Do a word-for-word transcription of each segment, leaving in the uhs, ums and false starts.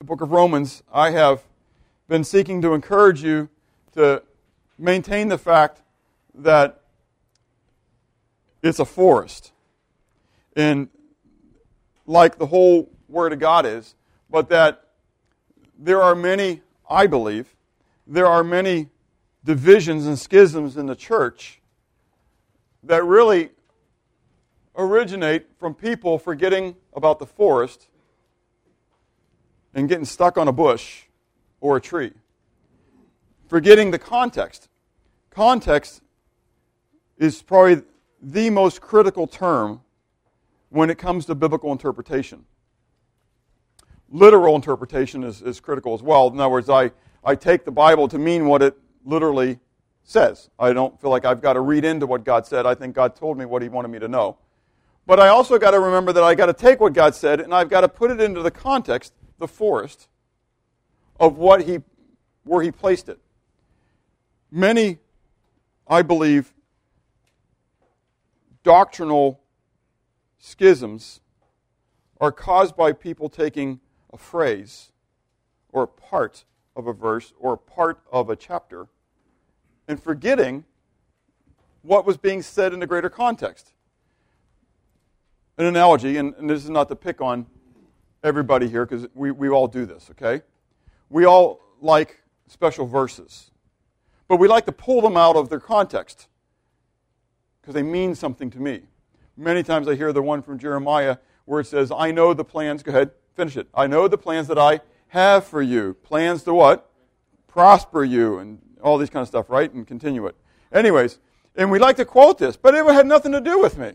book of Romans, I have been seeking to encourage you to maintain the fact that it's a forest, and like the whole Word of God is, but that there are many, I believe, there are many divisions and schisms in the church that really originate from people forgetting about the forest and getting stuck on a bush or a tree. Forgetting the context. Context is probably the most critical term when it comes to biblical interpretation. Literal interpretation is, is critical as well. In other words, I, I take the Bible to mean what it literally says. I don't feel like I've got to read into what God said. I think God told me what He wanted me to know. But I also got to remember that I got to take what God said and I've got to put it into the context, the forest, of what He, where He placed it. Many, I believe, doctrinal schisms are caused by people taking a phrase or a part of a verse or a part of a chapter and forgetting what was being said in the greater context. An analogy, and, and this is not to pick on everybody here because we, we all do this, okay? We all like special verses, but we like to pull them out of their context because they mean something to me. Many times I hear the one from Jeremiah where it says, I know the plans, go ahead, finish it. I know the plans that I have for you. Plans to what? Prosper you and all these kind of stuff, right? And continue it. Anyways, and we like to quote this, but it had nothing to do with me.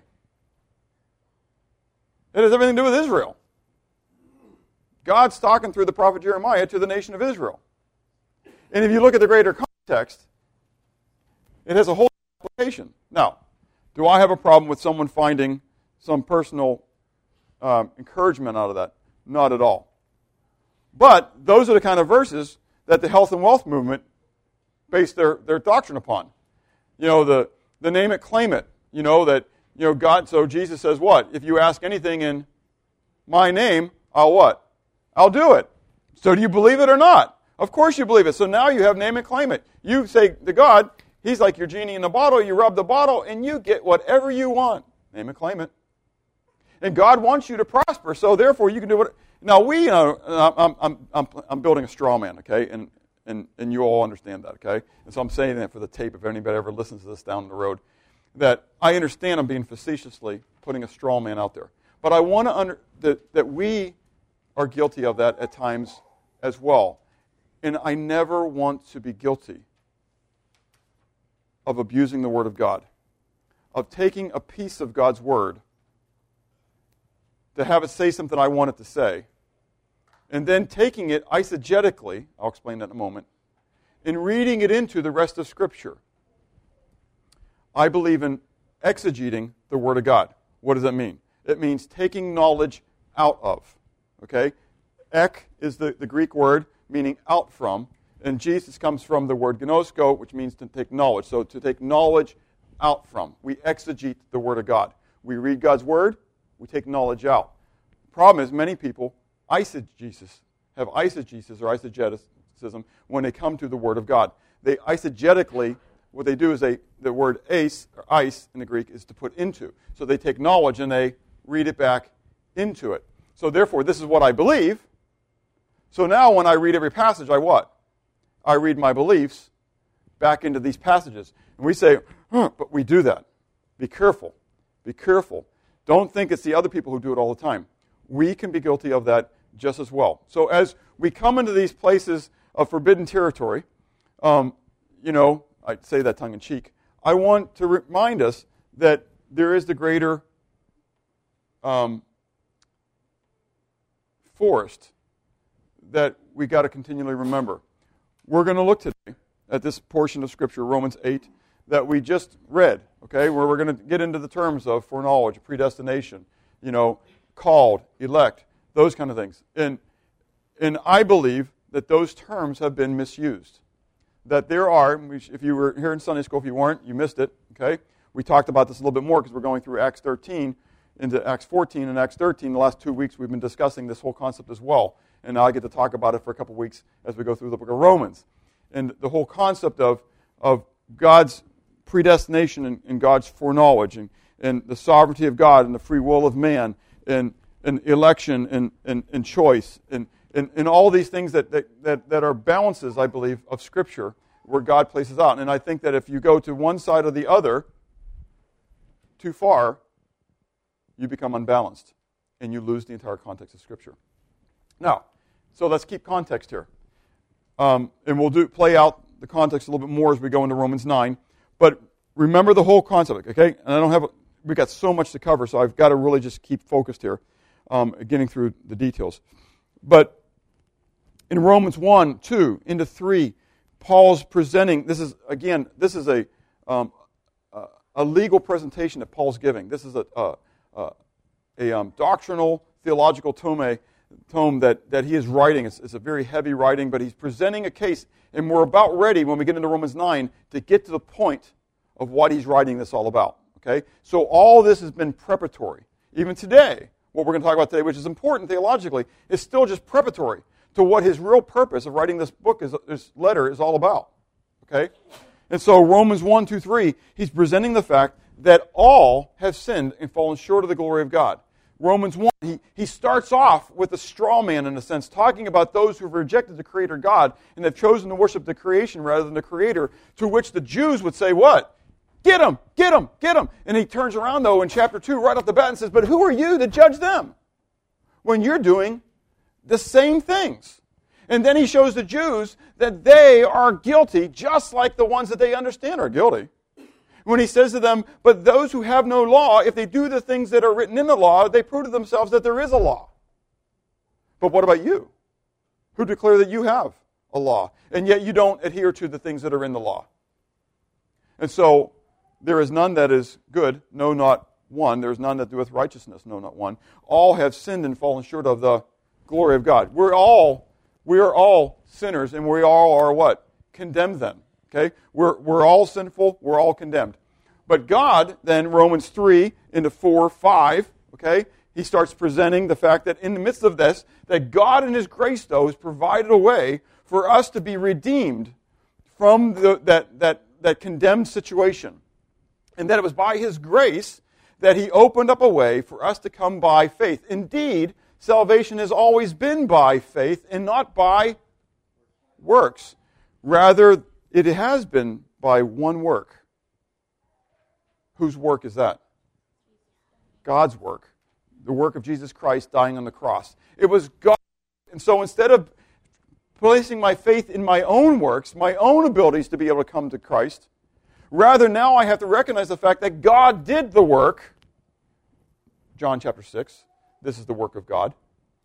It has everything to do with Israel. God's talking through the prophet Jeremiah to the nation of Israel. And if you look at the greater context, it has a whole application. Now, do I have a problem with someone finding some personal um, encouragement out of that? Not at all. But those are the kind of verses that the health and wealth movement based their, their doctrine upon. You know, the, the name it, claim it. You know, that, you know, God, so Jesus says what? If you ask anything in my name, I'll what? I'll do it. So do you believe it or not? Of course you believe it. So now you have name it, claim it. You say to God, He's like your genie in the bottle. You rub the bottle and you get whatever you want. Name it, claim it. And God wants you to prosper, so therefore you can do what. Now we, you know, I'm, I'm, I'm, I'm building a straw man, okay, and, and, and you all understand that, okay. And so I'm saying that for the tape, if anybody ever listens to this down the road, that I understand I'm being facetiously putting a straw man out there, but I want to under that that we are guilty of that at times as well, and I never want to be guilty of abusing the Word of God, of taking a piece of God's Word to have it say something I want it to say, and then taking it eisegetically, I'll explain that in a moment, and reading it into the rest of Scripture. I believe in exegeting the Word of God. What does that mean? It means taking knowledge out of. Okay? Ek is the, the Greek word meaning out from, and Jesus comes from the word gnosko, which means to take knowledge. So to take knowledge out from. We exegete the Word of God. We read God's Word, we take knowledge out. The problem is many people eisegesis, have eisegesis or eisegeticism when they come to the Word of God. They eisegetically, what they do is they, the word eis, or eis in the Greek, is to put into. So they take knowledge and they read it back into it. So therefore, this is what I believe. So now when I read every passage, I what? I read my beliefs back into these passages. And we say, huh, but we do that. Be careful. Be careful. Don't think it's the other people who do it all the time. We can be guilty of that just as well. So as we come into these places of forbidden territory, um, you know, I say that tongue-in-cheek, I want to remind us that there is the greater um, forest that we got to continually remember. We're going to look today at this portion of Scripture, Romans eight, that we just read, okay, where we're going to get into the terms of foreknowledge, predestination, you know, called, elect, those kind of things. And, and I believe that those terms have been misused. That there are, if you were here in Sunday school, if you weren't, you missed it, okay? We talked about this a little bit more because we're going through Acts thirteen into Acts fourteen and Acts thirteen. The last two weeks we've been discussing this whole concept as well. And now I get to talk about it for a couple weeks as we go through the book of Romans. And the whole concept of, of God's predestination and, and God's foreknowledge and, and the sovereignty of God and the free will of man and, and election and, and, and choice and, and, and all these things that, that, that, that are balances, I believe, of Scripture where God places out. And I think that if you go to one side or the other too far, you become unbalanced and you lose the entire context of Scripture. Now, so let's keep context here. Um, and we'll do play out the context a little bit more as we go into Romans nine. But remember the whole concept, okay? And I don't have, a, we've got so much to cover, so I've got to really just keep focused here, um, getting through the details. But in Romans one, two, into three, Paul's presenting, this is, again, this is a um, a, a legal presentation that Paul's giving. This is a, a, a, a um, doctrinal, theological tome, tome that, that he is writing. It's, it's a very heavy writing, but he's presenting a case, and we're about ready when we get into Romans nine to get to the point of what he's writing this all about. Okay? So all this has been preparatory. Even today, what we're going to talk about today, which is important theologically, is still just preparatory to what his real purpose of writing this book, is, this letter, is all about. Okay? And so Romans one, two, three, he's presenting the fact that all have sinned and fallen short of the glory of God. Romans one, he, he starts off with a straw man, in a sense, talking about those who have rejected the Creator God and have chosen to worship the creation rather than the Creator, to which the Jews would say, what? Get him, get him, get him. And he turns around, though, in chapter two, right off the bat and says, but who are you to judge them when you're doing the same things? And then he shows the Jews that they are guilty, just like the ones that they understand are guilty. When he says to them, but those who have no law, if they do the things that are written in the law, they prove to themselves that there is a law. But what about you, who declare that you have a law, and yet you don't adhere to the things that are in the law? And so, there is none that is good, no, not one. There is none that doeth righteousness, no, not one. All have sinned and fallen short of the glory of God. We're all, we are all sinners, and we all are what? Condemned then. Okay? We're, we're all sinful, we're all condemned. But God, then, Romans three into four, five, okay, he starts presenting the fact that in the midst of this, that God in His grace, though, has provided a way for us to be redeemed from the, that, that, that condemned situation. And that it was by His grace that He opened up a way for us to come by faith. Indeed, salvation has always been by faith and not by works. Rather, it has been by one work. Whose work is that? God's work. The work of Jesus Christ dying on the cross. It was God. And so instead of placing my faith in my own works, my own abilities to be able to come to Christ, rather now I have to recognize the fact that God did the work. John chapter six. This is the work of God.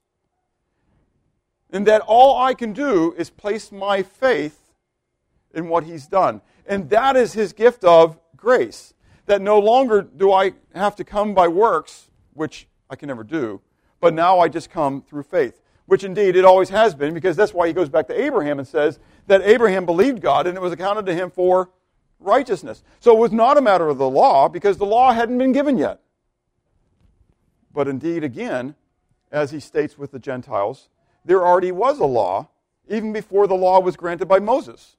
And that all I can do is place my faith in what He's done. And that is His gift of grace. That no longer do I have to come by works, which I can never do, but now I just come through faith. Which indeed it always has been, because that's why he goes back to Abraham and says that Abraham believed God and it was accounted to him for righteousness. So it was not a matter of the law, because the law hadn't been given yet. But indeed, again, as he states with the Gentiles, there already was a law, even before the law was granted by Moses.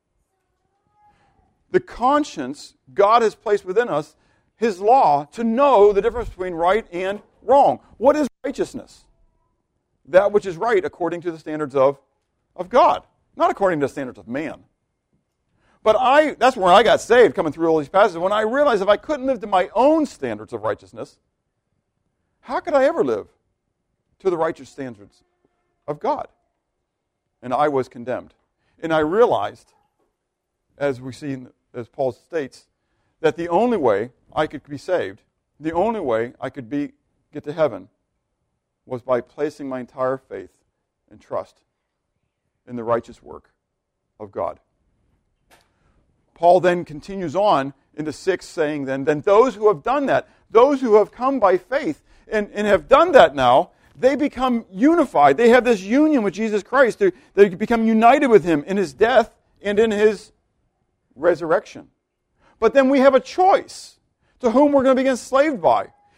The conscience God has placed within us, His law, to know the difference between right and wrong. What is righteousness? That which is right according to the standards of, of God, not according to the standards of man. But I that's where I got saved, coming through all these passages, when I realized if I couldn't live to my own standards of righteousness, how could I ever live to the righteous standards of God? And I was condemned. And I realized, as we see, in, as Paul states, that the only way I could be saved, the only way I could be get to heaven, was by placing my entire faith and trust in the righteous work of God. Paul then continues on into six, saying then, then those who have done that, those who have come by faith and, and have done that now, they become unified. They have this union with Jesus Christ. They, they become united with Him in His death and in His resurrection. But then we have a choice to whom we're going to be enslaved by.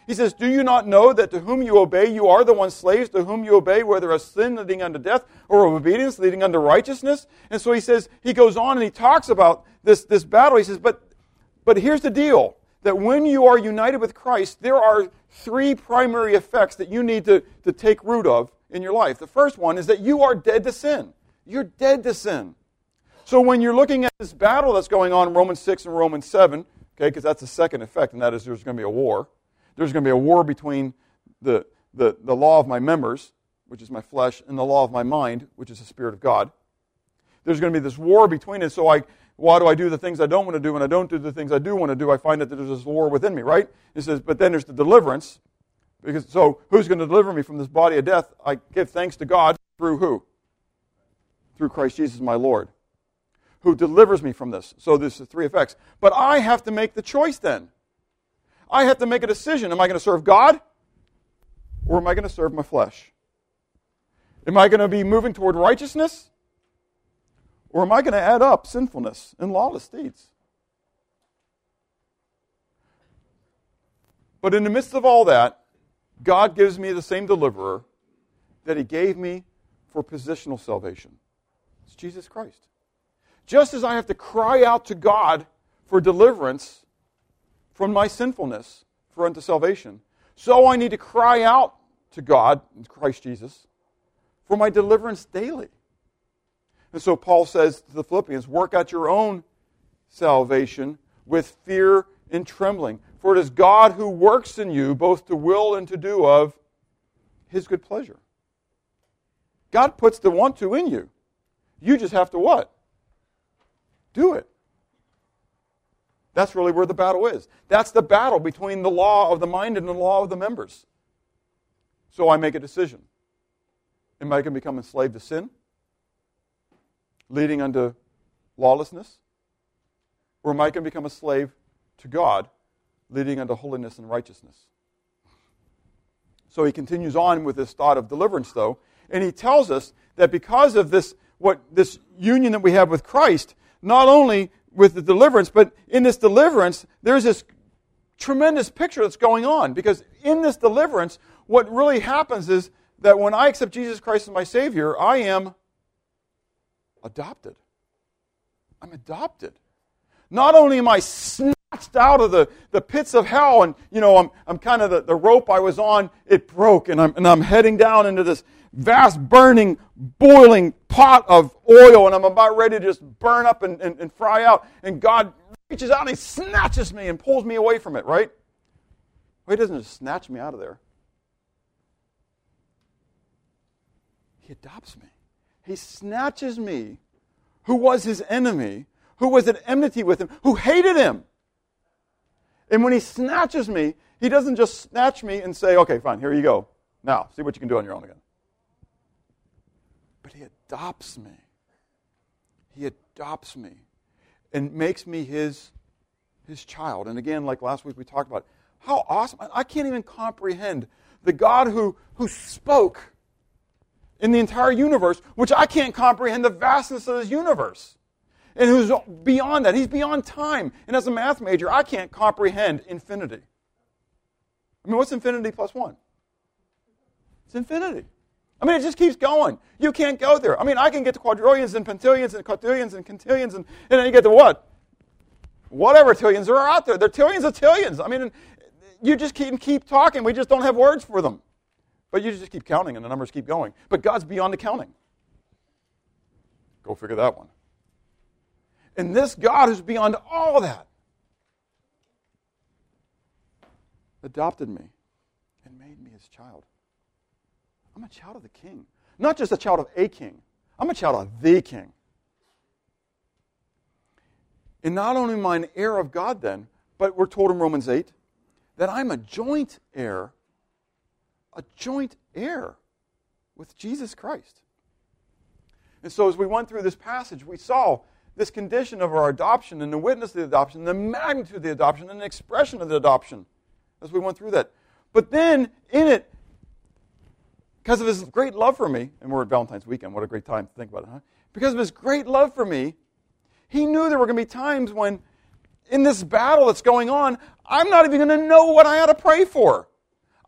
He says, do you not know that to whom you obey, you are the one slaves to whom you obey, whether of sin leading unto death or of obedience leading unto righteousness? And so he says, he goes on and he talks about this, this battle. He says, but, but here's the deal, that when you are united with Christ, there are three primary effects that you need to, to take root of in your life. The first one is that you are dead to sin. You're dead to sin. So when you're looking at this battle that's going on in Romans six and Romans seven, okay, because that's the second effect, and that is there's going to be a war. There's going to be a war between the, the, the law of my members, which is my flesh, and the law of my mind, which is the Spirit of God. There's going to be this war between it, so I, why do I do the things I don't want to do, and I don't do the things I do want to do? I find that there's this war within me, right? It says, but then there's the deliverance. Because so who's going to deliver me from this body of death? I give thanks to God through who? Through Christ Jesus my Lord, who delivers me from this. So there's the three effects. But I have to make the choice then. I have to make a decision. Am I going to serve God? Or am I going to serve my flesh? Am I going to be moving toward righteousness? Or am I going to add up sinfulness and lawless deeds? But in the midst of all that, God gives me the same deliverer that He gave me for positional salvation. It's Jesus Christ. Just as I have to cry out to God for deliverance from my sinfulness for unto salvation, so I need to cry out to God, Christ Jesus, for my deliverance daily. And so Paul says to the Philippians, work out your own salvation with fear and trembling. For it is God who works in you both to will and to do of His good pleasure. God puts the want to in you. You just have to what? Do it. That's really where the battle is. That's the battle between the law of the mind and the law of the members. So I make a decision. Am I going to become enslaved to sin, leading unto lawlessness? Or am I going to become a slave to God, leading unto holiness and righteousness? So he continues on with this thought of deliverance, though, and he tells us that because of this, what this union that we have with Christ, not only with the deliverance, but in this deliverance, there's this tremendous picture that's going on. Because in this deliverance, what really happens is that when I accept Jesus Christ as my Savior, I am adopted. I'm adopted. Not only am I snatched out of the, the pits of hell, and you know, I'm I'm kind of the, the rope I was on, it broke, and I'm and I'm heading down into this vast burning, boiling pot of oil, and I'm about ready to just burn up and, and, and fry out. And God reaches out and He snatches me and pulls me away from it, right? Well, He doesn't just snatch me out of there. He adopts me. He snatches me, who was His enemy, who was at enmity with Him, who hated Him. And when He snatches me, He doesn't just snatch me and say, okay, fine, here you go. Now, see what you can do on your own again. But He adopts me. He adopts me and makes me His, his child. And again, like last week we talked about, how awesome. I can't even comprehend the God who, who spoke in the entire universe, which I can't comprehend the vastness of His universe. And who's beyond that. He's beyond time. And as a math major, I can't comprehend infinity. I mean, what's infinity plus one? It's infinity. I mean, it just keeps going. You can't go there. I mean, I can get to quadrillions and pentillions and quintillions and quintillions, and, and then you get to what? Whatever tillions there are out there. There are tillions of tillions. I mean, you just keep, keep talking. We just don't have words for them. But you just keep counting, and the numbers keep going. But God's beyond the counting. Go figure that one. And this God who's beyond all that adopted me and made me His child. I'm a child of the King. Not just a child of a king. I'm a child of the King. And not only am I an heir of God then, but we're told in Romans eight that I'm a joint heir, a joint heir with Jesus Christ. And so as we went through this passage, we saw this condition of our adoption and the witness of the adoption, the magnitude of the adoption, and the expression of the adoption as we went through that. But then, in it, because of His great love for me, and we're at Valentine's weekend, what a great time to think about it, huh? Because of His great love for me, He knew there were going to be times when, in this battle that's going on, I'm not even going to know what I ought to pray for.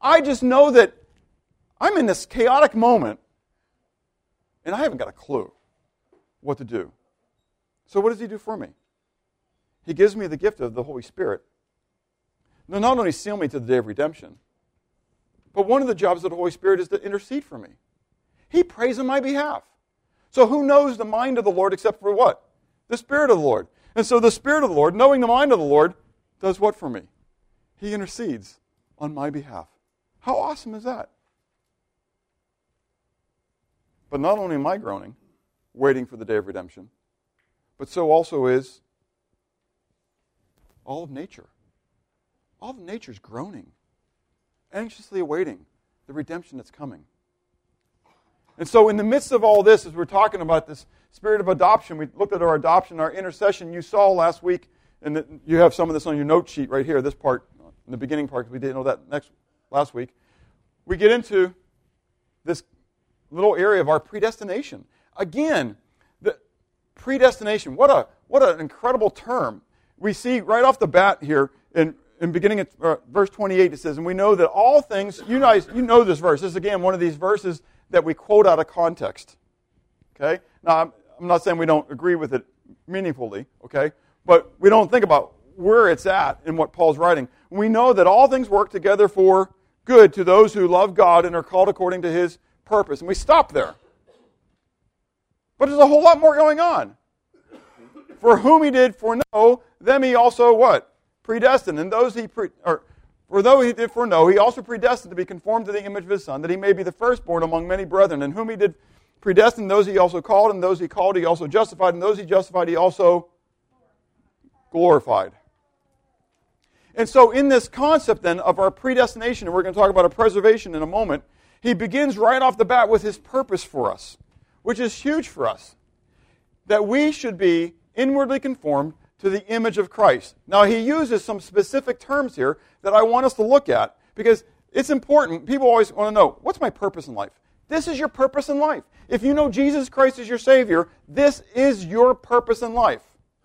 I just know that I'm in this chaotic moment, and I haven't got a clue what to do. So what does he do for me? He gives me the gift of the Holy Spirit. Now, not only seal me to the day of redemption, but one of the jobs of the Holy Spirit is to intercede for me. He prays on my behalf. So who knows the mind of the Lord except for what? The Spirit of the Lord. And so the Spirit of the Lord, knowing the mind of the Lord, does what for me? He intercedes on my behalf. How awesome is that? But not only am I groaning, waiting for the day of redemption, but so also is all of nature. All of nature is groaning, anxiously awaiting the redemption that's coming. And so in the midst of all this, as we're talking about this spirit of adoption, we looked at our adoption, our intercession. You saw last week, and the, you have some of this on your note sheet right here, this part, in the beginning part, because we didn't know that next last week. We get into this little area of our predestination. Again, the predestination, what a what an incredible term. We see right off the bat here in, in beginning at uh, verse twenty-eight, it says, and we know that all things, you guys, you know this verse. This is, again, one of these verses that we quote out of context. Okay? Now, I'm, I'm not saying we don't agree with it meaningfully, okay? But we don't think about where it's at in what Paul's writing. We know that all things work together for good to those who love God and are called according to His purpose. And we stop there. But there's a whole lot more going on. For whom He did foreknow, them He also what? Predestined. And those He pre, or for though He did foreknow, He also predestined to be conformed to the image of His Son, that He may be the firstborn among many brethren. And whom He did predestined, those He also called, and those He called He also justified, and those He justified He also glorified. And so in this concept then of our predestination, and we're going to talk about a preservation in a moment, he begins right off the bat with his purpose for us, which is huge for us, that we should be inwardly conformed to the image of Christ. Now he uses some specific terms here that I want us to look at, because it's important. People always want to know, what's my purpose in life? This is your purpose in life. If you know Jesus Christ is your Savior, this is your purpose in life.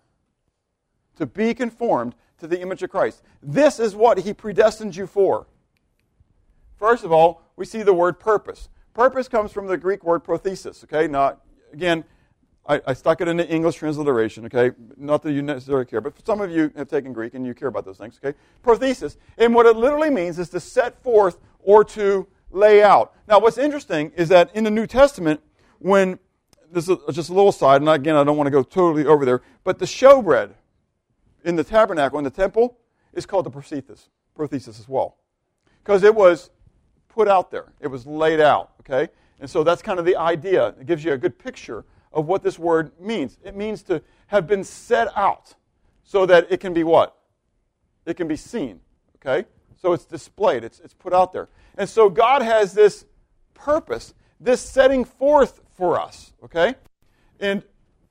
To be conformed to the image of Christ. This is what He predestined you for. First of all, we see the word purpose. Purpose comes from the Greek word prothesis, okay? Now, again, I, I stuck it in the English transliteration, okay? Not that you necessarily care, but some of you have taken Greek and you care about those things, okay? Prothesis. And what it literally means is to set forth or to lay out. Now, what's interesting is that in the New Testament, when, this is just a little side, and again, I don't want to go totally over there, but the showbread in the tabernacle, in the temple, is called the prothesis, prothesis as well. Because it was put out there. It was laid out, okay? And so that's kind of the idea. It gives you a good picture of what this word means. It means to have been set out so that it can be what? It can be seen, okay? So it's displayed. It's, it's put out there. And so God has this purpose, this setting forth for us, okay? And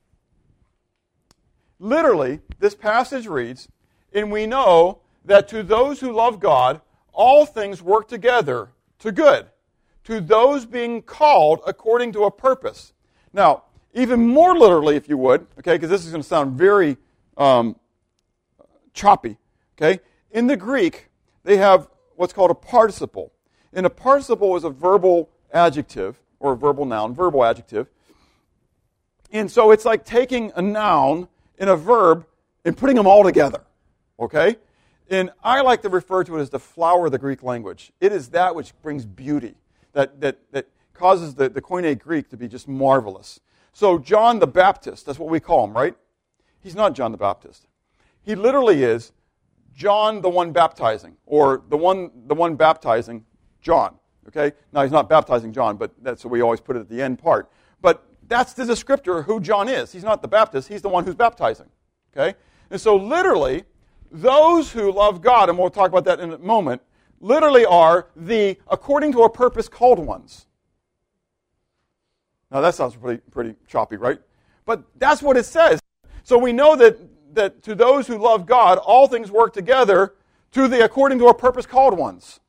literally, this passage reads, and we know that to those who love God, all things work together to good, to those being called according to a purpose. Now, even more literally, if you would, okay, because this is going to sound very um, choppy, okay? In the Greek, they have what's called a participle. And a participle is a verbal adjective, or a verbal noun, verbal adjective. And so it's like taking a noun and a verb and putting them all together, okay? And I like to refer to it as the flower of the Greek language. It is that which brings beauty, that that, that causes the, the Koine Greek to be just marvelous. So John the Baptist, that's what we call him, right? He's not John the Baptist. He literally is John the one baptizing, or the one the one baptizing John, okay? Now, he's not baptizing John, but that's what we always put it at the end part. But that's the descriptor of who John is. He's not the Baptist. He's the one who's baptizing, okay? And so literally, those who love God, and we'll talk about that in a moment, literally are the, according to a purpose, called ones. Now that sounds pretty pretty choppy, right? But that's what it says. So we know that, that to those who love God, all things work together to the according to a purpose called ones.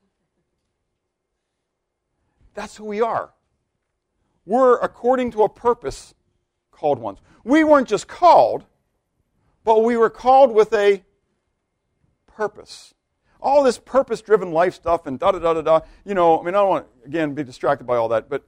That's who we are. We're according to a purpose called ones. We weren't just called, but we were called with a purpose. all this purpose-driven life stuff and da-da-da-da-da. You know, I mean, I don't want to, again, be distracted by all that, but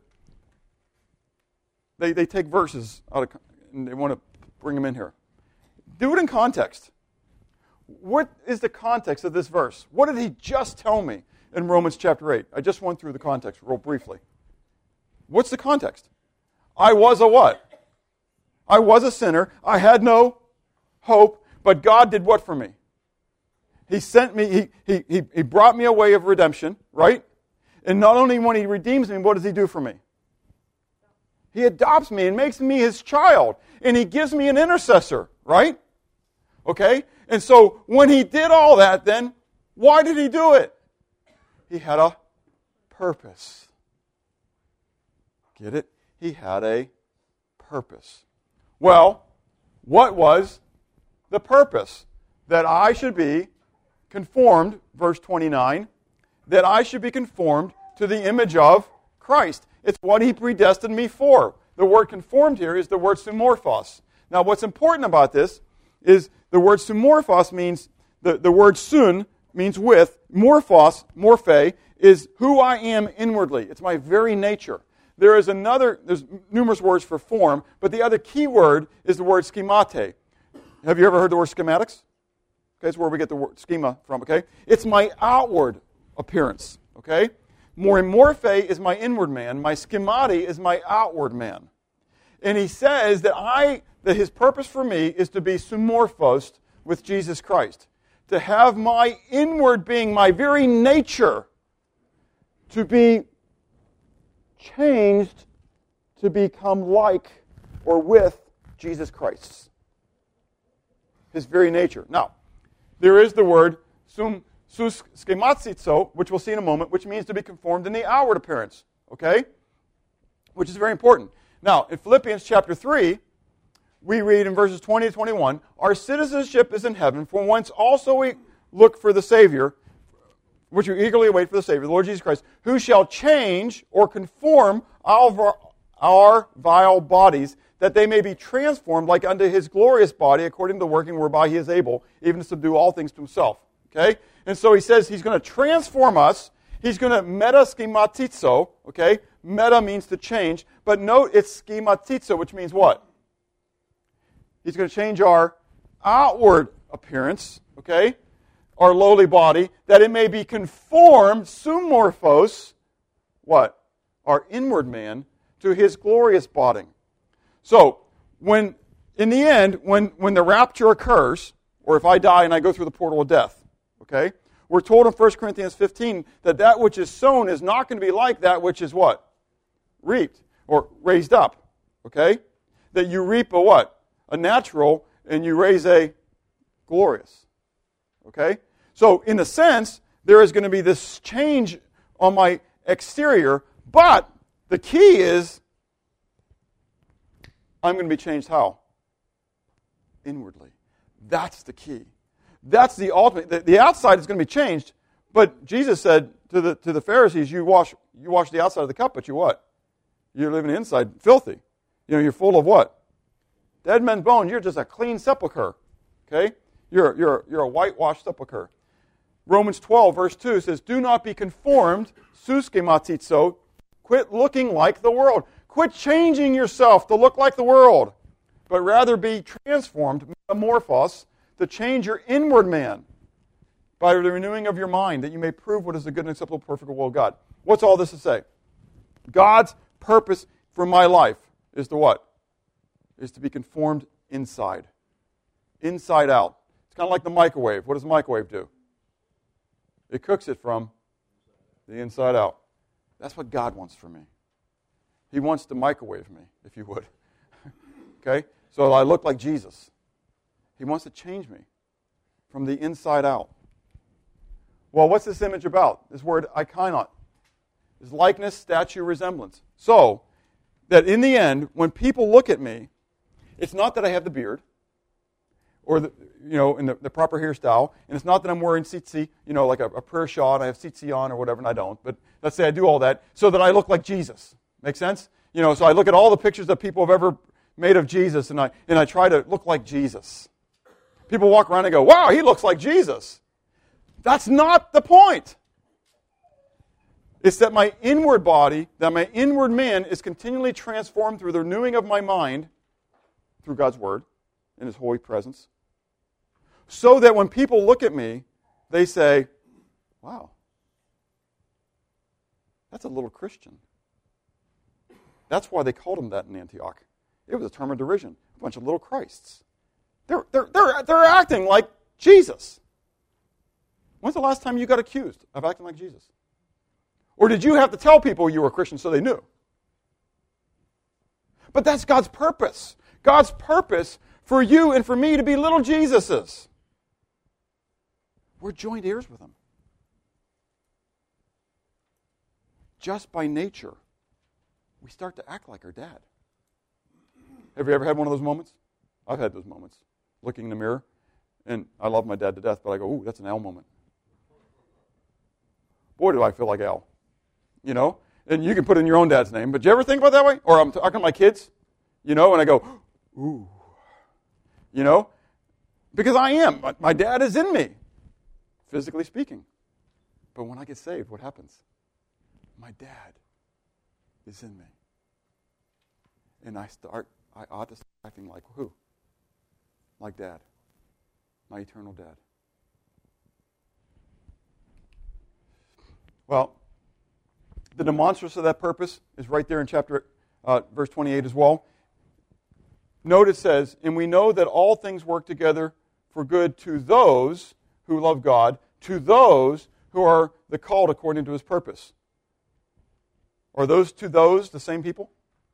they, they take verses out of, and they want to bring them in here. Do it in context. What is the context of this verse? What did he just tell me in Romans chapter eight? I just went through the context real briefly. What's the context? I was a what? I was a sinner. I had no hope, but God did what for me? He sent me, he, he, he, he brought me a way of redemption, right? And not only when he redeems me, what does he do for me? He adopts me and makes me his child. And he gives me an intercessor, right? Okay? And so when he did all that, then why did he do it? He had a purpose. Get it? He had a purpose. Well, what was the purpose? That I should be conformed, verse twenty-nine, that I should be conformed to the image of Christ. It's what he predestined me for. The word conformed here is the word sumorphos. Now, what's important about this is the word sumorphos means, the, the word sun means with, morphos, morphe, is who I am inwardly. It's my very nature. There is another, there's numerous words for form, but the other key word is the word schemate. Have you ever heard the word schematics? Okay, it's where we get the word schema from, okay? It's my outward appearance, okay? More morphe is my inward man. My schemati is my outward man. And he says that I, that his purpose for me is to be sumorphosed with Jesus Christ. To have my inward being, my very nature, to be changed to become like or with Jesus Christ. His very nature. Now, there is the word sum sus schematizo, which we'll see in a moment, which means to be conformed in the outward appearance. Okay? Which is very important. Now, in Philippians chapter three, we read in verses twenty to twenty-one, our citizenship is in heaven, from whence also we look for the Savior, which we eagerly await for the Savior, the Lord Jesus Christ, who shall change or conform our, our vile bodies, that they may be transformed like unto his glorious body, according to the working whereby he is able even to subdue all things to himself. Okay? And so he says he's going to transform us. He's going to meta schematizo. Okay? Meta means to change. But note it's schematizo, which means what? He's going to change our outward appearance. Okay? Our lowly body, that it may be conformed, sumorphos, what? Our inward man, to his glorious body. So, when, in the end, when, when the rapture occurs, or if I die and I go through the portal of death, okay, we're told in First Corinthians fifteen that that which is sown is not going to be like that which is what? Reaped, or raised up, okay? That you reap a what? A natural, and you raise a glorious. Okay? So, in a sense, there is going to be this change on my exterior, but the key is I'm going to be changed how? Inwardly. That's the key. That's the ultimate. The, the outside is going to be changed, but Jesus said to the to the Pharisees, you wash you wash the outside of the cup, but you what? You're living inside filthy. You know, you're full of what? Dead men's bones. You're just a clean sepulcher. Okay? You're, you're, you're a whitewashed sepulcher. Romans twelve, verse two says, do not be conformed, sus schematizo, quit looking like the world. Quit changing yourself to look like the world, but rather be transformed, metamorphos, to change your inward man by the renewing of your mind, that you may prove what is the good and acceptable, perfect will of God. What's all this to say? God's purpose for my life is to what? Is to be conformed inside. Inside out. It's kind of like the microwave. What does the microwave do? It cooks it from the inside out. That's what God wants for me. He wants to microwave me, if you would. Okay? So I look like Jesus. He wants to change me from the inside out. Well, what's this image about? This word ikonon is likeness, statue, resemblance. So that in the end, when people look at me, it's not that I have the beard or the, you know, in the, the proper hairstyle, and it's not that I'm wearing tzitzi, you know, like a, a prayer shawl, and I have tzitzi on or whatever, and I don't. But let's say I do all that so that I look like Jesus. Make sense? You know, so I look at all the pictures that people have ever made of Jesus, and I and I try to look like Jesus. People walk around and go, wow, he looks like Jesus. That's not the point. It's that my inward body, that my inward man is continually transformed through the renewing of my mind, through God's Word, in His holy presence, so that when people look at me, they say, wow, that's a little Christian. That's why they called him that in Antioch. It was a term of derision. A bunch of little Christs. They're, they're, they're, they're acting like Jesus. When's the last time you got accused of acting like Jesus? Or did you have to tell people you were a Christian so they knew? But that's God's purpose. God's purpose for you and for me to be little Jesuses. We're joint heirs with Him. Just by nature, we start to act like our dad. Have you ever had one of those moments? I've had those moments. Looking in the mirror, and I love my dad to death, but I go, ooh, that's an Al moment. Boy, do I feel like Al. You know? And you can put in your own dad's name, but do you ever think about it that way? Or I'm talking to my kids, you know, and I go, ooh. You know? Because I am. My, my dad is in me, physically speaking. But when I get saved, what happens? My dad is in me. And I start, I ought to start acting like who? Like Dad. My eternal dad. Well, the demonstrance of that purpose is right there in chapter, uh, verse twenty-eight as well. Note it says, and we know that all things work together for good to those who love God, to those who are the called according to His purpose. Are those to those the same people?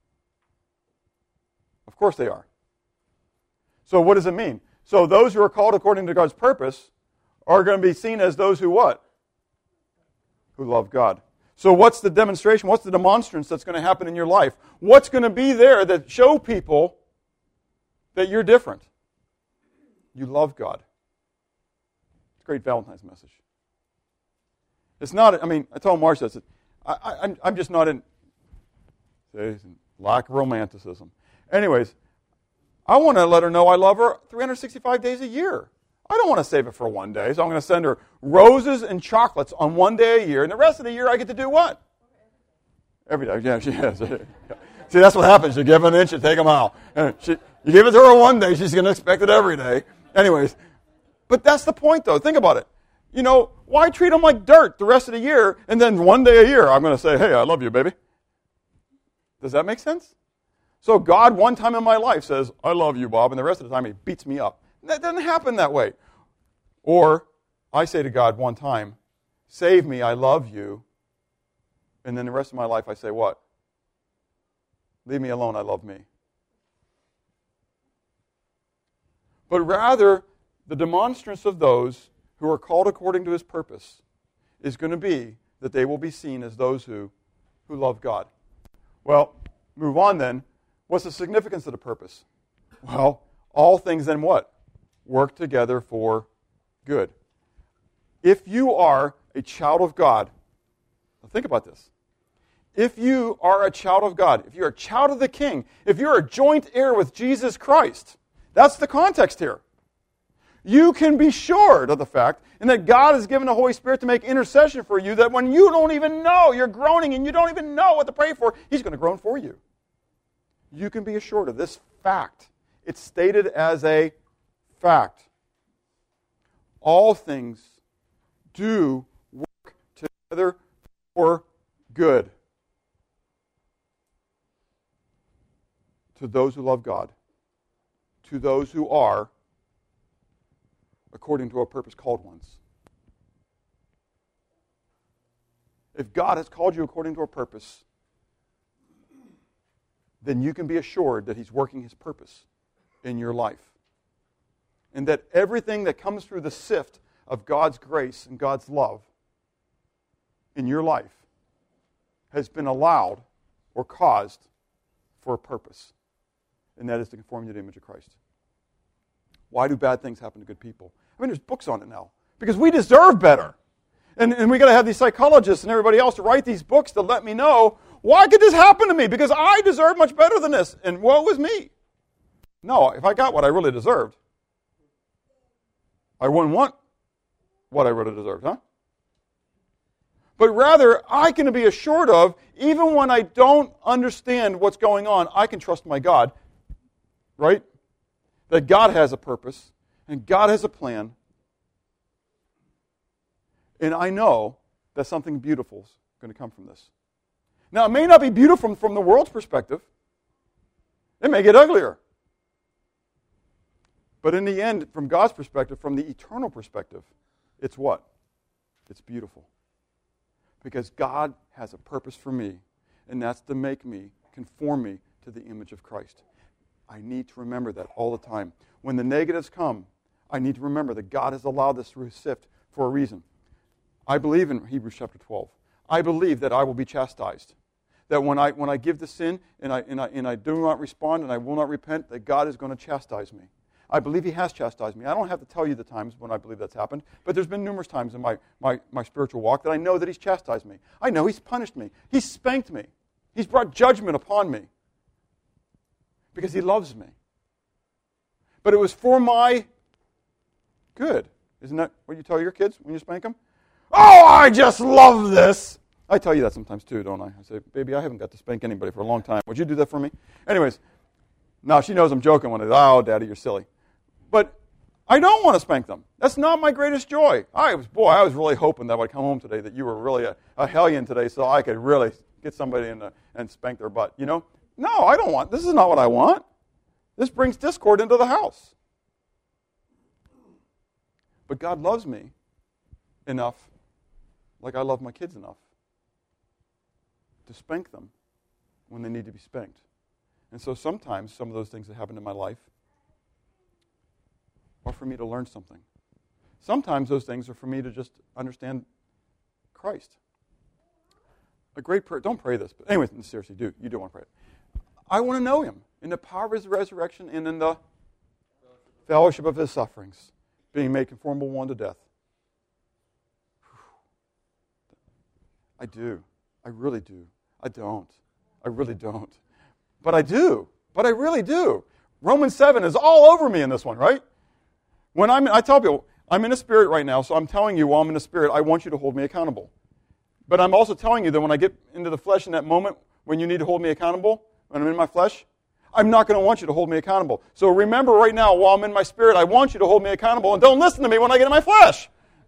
Of course they are. So what does it mean? So those who are called according to God's purpose are going to be seen as those who what? Who love God. So what's the demonstration? What's the demonstrance that's going to happen in your life? What's going to be there that show people that you're different? You love God. It's a great Valentine's message. It's not, I mean, I told Marcia, I said, I, I, I'm, I'm just not in, lack of romanticism. Anyways, I want to let her know I love her three hundred sixty-five days a year. I don't want to save it for one day, so I'm going to send her roses and chocolates on one day a year, and the rest of the year I get to do what? Every day. Yeah, she has. See, that's what happens. You give an inch, you take a mile. And she, you give it to her one day, she's going to expect it every day. Anyways, but that's the point, though. Think about it. You know, why treat them like dirt the rest of the year, and then one day a year I'm going to say, hey, I love you, baby. Does that make sense? So God, one time in my life, says, I love you, Bob, and the rest of the time He beats me up. That doesn't happen that way. Or I say to God one time, save me, I love you, and then the rest of my life I say what? Leave me alone, I love me. But rather, the demonstrance of those who are called according to His purpose is going to be that they will be seen as those who, who love God. Well, move on then. What's the significance of the purpose? Well, all things then what? Work together for good. If you are a child of God, now think about this. If you are a child of God, if you're a child of the King, if you're a joint heir with Jesus Christ, that's the context here. You can be sure of the fact, and that God has given the Holy Spirit to make intercession for you, that when you don't even know, you're groaning and you don't even know what to pray for, He's going to groan for you. You can be assured of this fact. It's stated as a fact. All things do work together for good to those who love God, to those who are according to a purpose called ones. If God has called you according to a purpose, then you can be assured that He's working His purpose in your life. And that everything that comes through the sift of God's grace and God's love in your life has been allowed or caused for a purpose. And that is to conform you to the image of Christ. Why do bad things happen to good people? I mean, there's books on it now. Because we deserve better. And, and we got to have these psychologists and everybody else to write these books to let me know, why could this happen to me? Because I deserve much better than this. And woe is me. No, if I got what I really deserved, I wouldn't want what I really deserved, huh? But rather, I can be assured of, even when I don't understand what's going on, I can trust my God, right? That God has a purpose, and God has a plan, and I know that something beautiful is going to come from this. Now, it may not be beautiful from the world's perspective. It may get uglier. But in the end, from God's perspective, from the eternal perspective, it's what? It's beautiful. Because God has a purpose for me, and that's to make me, conform me to the image of Christ. I need to remember that all the time. When the negatives come, I need to remember that God has allowed this to sift for a reason. I believe in Hebrews chapter twelve. I believe that I will be chastised. That when I when I give the sin and I, and I and I do not respond and I will not repent, that God is going to chastise me. I believe He has chastised me. I don't have to tell you the times when I believe that's happened, but there's been numerous times in my, my, my spiritual walk that I know that He's chastised me. I know He's punished me. He's spanked me. He's brought judgment upon me because He loves me. But it was for my good. Isn't that what you tell your kids when you spank them? Oh, I just love this. I tell you that sometimes too, don't I? I say, baby, I haven't got to spank anybody for a long time. Would you do that for me? Anyways, now she knows I'm joking when I say, oh, Daddy, you're silly. But I don't want to spank them. That's not my greatest joy. I was, boy, I was really hoping that when I come home today that you were really a, a hellion today so I could really get somebody in the, and spank their butt. You know? No, I don't want, this is not what I want. This brings discord into the house. But God loves me enough, like I love my kids enough, to spank them when they need to be spanked. And so sometimes some of those things that happen in my life are for me to learn something. Sometimes those things are for me to just understand Christ. A great prayer, don't pray this, but anyway, seriously, do. You do want to pray it. I want to know Him in the power of His resurrection and in the fellowship of His sufferings, being made conformable one to death. I do. I really do. I don't. I really don't. But I do. But I really do. Romans seven is all over me in this one, right? When I'm, I tell people, I'm in a spirit right now, so I'm telling you while I'm in a spirit, I want you to hold me accountable. But I'm also telling you that when I get into the flesh in that moment, when you need to hold me accountable, when I'm in my flesh, I'm not going to want you to hold me accountable. So remember right now, while I'm in my spirit, I want you to hold me accountable, and don't listen to me when I get in my flesh.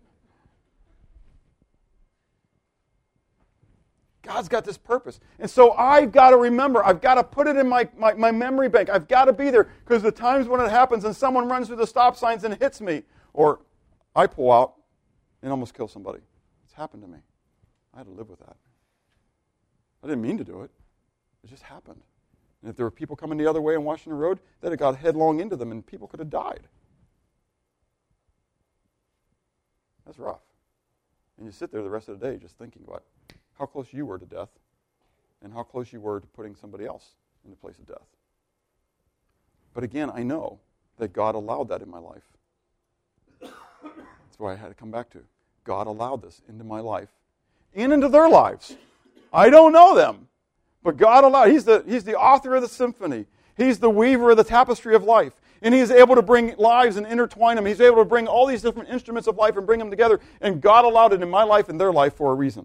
God's got this purpose. And so I've got to remember, I've got to put it in my, my, my memory bank. I've got to be there because the times when it happens and someone runs through the stop signs and hits me, or I pull out and almost kill somebody. It's happened to me. I had to live with that. I didn't mean to do it. It just happened. And if there were people coming the other way on Washington Road, they'd have got headlong into them and people could have died. That's rough. And you sit there the rest of the day just thinking about how close you were to death and how close you were to putting somebody else in the place of death. But again, I know that God allowed that in my life. That's why I had to come back to. God allowed this into my life and into their lives. I don't know them, but God allowed. He's the, he's the author of the symphony. He's the weaver of the tapestry of life. And He is able to bring lives and intertwine them. He's able to bring all these different instruments of life and bring them together. And God allowed it in my life and their life for a reason.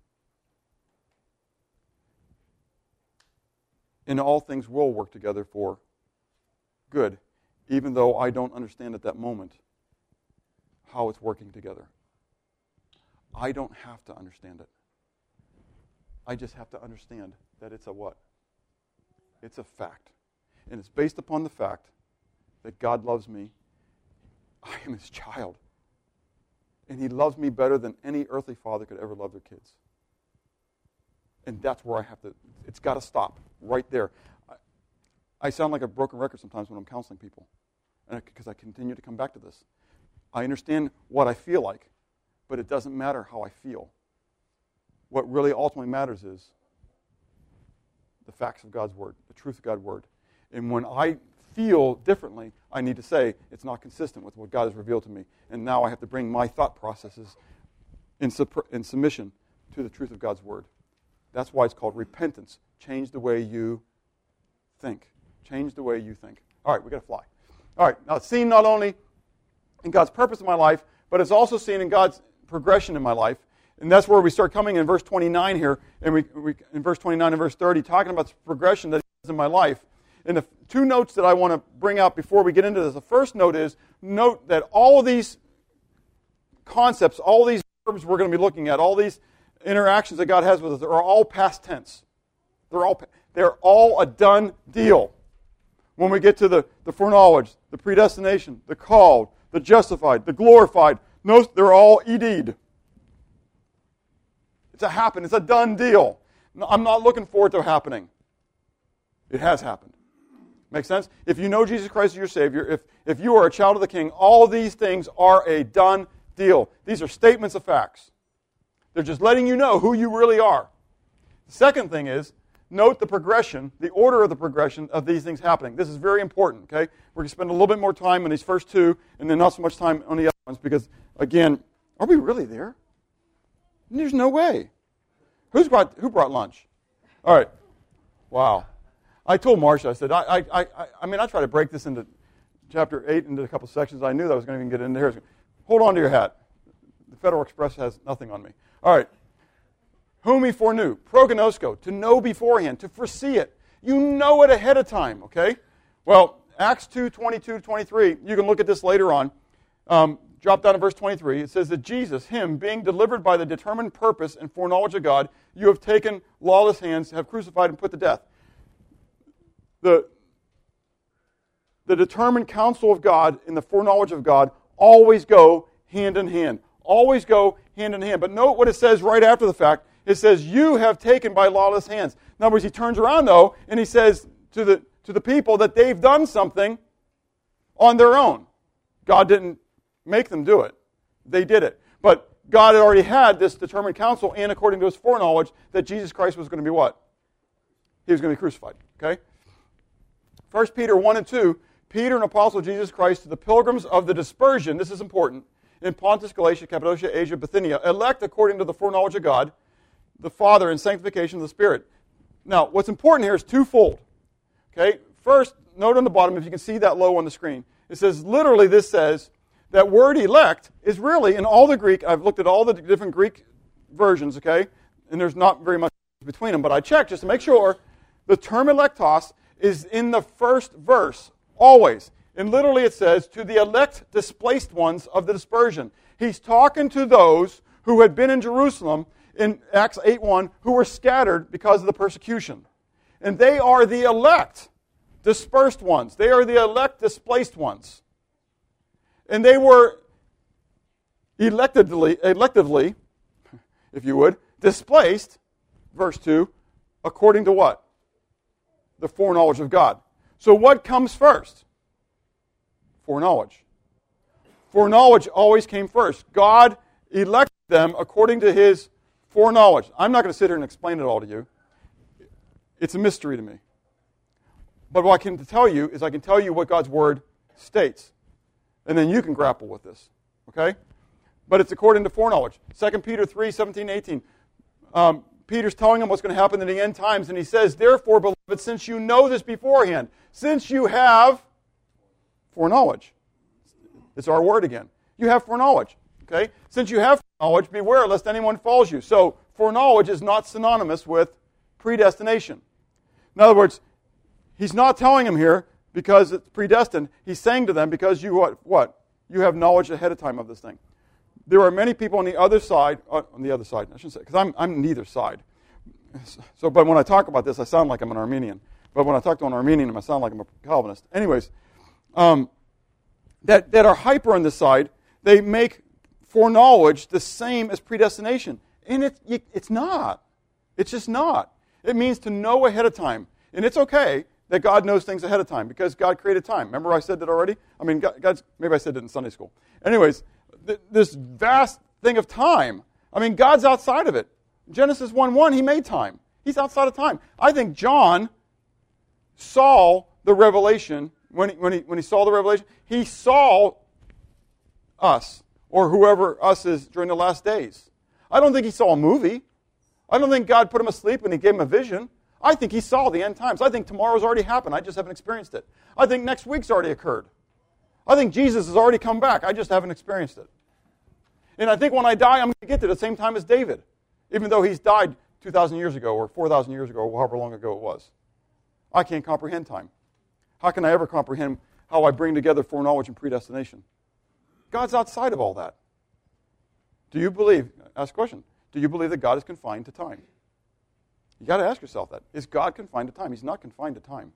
And all things will work together for good, even though I don't understand at that moment how it's working together. I don't have to understand it. I just have to understand that it's a what? It's a fact. And it's based upon the fact that God loves me. I am His child. And He loves me better than any earthly father could ever love their kids. And that's where I have to, it's got to stop right there. I, I sound like a broken record sometimes when I'm counseling people, because I, I continue to come back to this. I understand what I feel like, but it doesn't matter how I feel. What really ultimately matters is the facts of God's Word, the truth of God's Word. And when I feel differently, I need to say it's not consistent with what God has revealed to me. And now I have to bring my thought processes in, supp- in submission to the truth of God's Word. That's why it's called repentance. Change the way you think. Change the way you think. All right, we've got to fly. All right, now it's seen not only in God's purpose in my life, but it's also seen in God's progression in my life. And that's where we start coming in verse twenty-nine here, and we, we in verse twenty-nine and verse thirty, talking about the progression that he has in my life. And the two notes that I want to bring out before we get into this, the first note is, note that all of these concepts, all these verbs we're going to be looking at, all these interactions that God has with us, are all past tense. They're all, they're all a done deal. When we get to the, the foreknowledge, the predestination, the called, the justified, the glorified, no, they're all ed'd. It's a happen. It's a done deal. I'm not looking forward to happening. It has happened. Make sense? If you know Jesus Christ as your Savior, if, if you are a child of the King, all these things are a done deal. These are statements of facts. They're just letting you know who you really are. The second thing is, note the progression, the order of the progression of these things happening. This is very important, okay? We're going to spend a little bit more time on these first two, and then not so much time on the other ones, because, again, are we really there? There's no way. Who's brought, who brought lunch? All right. Wow. I told Marcia, I said, I, I, I, I mean, I try to break this into chapter eight into a couple sections. I knew that I was going to even get into here. Hold on to your hat. The Federal Express has nothing on me. All right. Whom he foreknew. Prognosko, to know beforehand, to foresee it. You know it ahead of time, okay? Well, Acts two, twenty-two to twenty-three, you can look at this later on. Um, drop down to verse twenty-three. It says that Jesus, him, being delivered by the determined purpose and foreknowledge of God, you have taken lawless hands, have crucified and put to death. The, the determined counsel of God and the foreknowledge of God always go hand in hand. Always go hand in hand. But note what it says right after the fact. It says, you have taken by lawless hands. In other words, he turns around, though, and he says to the, to the people that they've done something on their own. God didn't make them do it. They did it. But God had already had this determined counsel, and according to his foreknowledge, that Jesus Christ was going to be what? He was going to be crucified. Okay? First Peter one and two, Peter, an apostle of Jesus Christ, to the pilgrims of the dispersion, this is important, in Pontus, Galatia, Cappadocia, Asia, Bithynia, elect according to the foreknowledge of God, the Father, and sanctification of the Spirit. Now, what's important here is twofold. Okay? First, note on the bottom, if you can see that low on the screen, it says, literally this says, that word elect is really, in all the Greek, I've looked at all the different Greek versions, okay, and there's not very much between them, but I checked just to make sure, the term electos is in the first verse, always. And literally it says, to the elect displaced ones of the dispersion. He's talking to those who had been in Jerusalem in Acts eight one, who were scattered because of the persecution. And they are the elect dispersed ones. They are the elect displaced ones. And they were electively, electively, if you would, displaced, verse two, according to what? The foreknowledge of God. So what comes first? Foreknowledge. Foreknowledge always came first. God elected them according to his foreknowledge. I'm not going to sit here and explain it all to you. It's a mystery to me. But what I can tell you is I can tell you what God's Word states. And then you can grapple with this. Okay? But it's according to foreknowledge. Second Peter three, seventeen, eighteen. Um, Peter's telling them what's going to happen in the end times, and he says, therefore, beloved, since you know this beforehand, since you have foreknowledge. It's our word again. You have foreknowledge. Okay? Since you have foreknowledge, beware lest anyone falls you. So, foreknowledge is not synonymous with predestination. In other words, he's not telling them here because it's predestined. He's saying to them because you what? What? You have knowledge ahead of time of this thing. There are many people on the other side, uh, on the other side, I shouldn't say, because I'm, I'm neither side. So, but when I talk about this, I sound like I'm an Armenian. But when I talk to an Armenian, I sound like I'm a Calvinist. Anyways, um, that, that are hyper on this side, they make foreknowledge the same as predestination. And it, it, it's not. It's just not. It means to know ahead of time. And it's okay that God knows things ahead of time because God created time. Remember I said that already? I mean, God, God's, maybe I said it in Sunday school. Anyways, th- this vast thing of time, I mean, God's outside of it. Genesis one one, he made time. He's outside of time. I think John saw the revelation, when he, when he, when he saw the revelation, he saw us, or whoever us is during the last days. I don't think he saw a movie. I don't think God put him asleep and he gave him a vision. I think he saw the end times. I think tomorrow's already happened. I just haven't experienced it. I think next week's already occurred. I think Jesus has already come back. I just haven't experienced it. And I think when I die, I'm going to get to the same time as David, even though he's died two thousand years ago or four thousand years ago or however long ago it was. I can't comprehend time. How can I ever comprehend how I bring together foreknowledge and predestination? God's outside of all that. Do you believe, ask a question, do you believe that God is confined to time? You got to ask yourself that. Is God confined to time? He's not confined to time.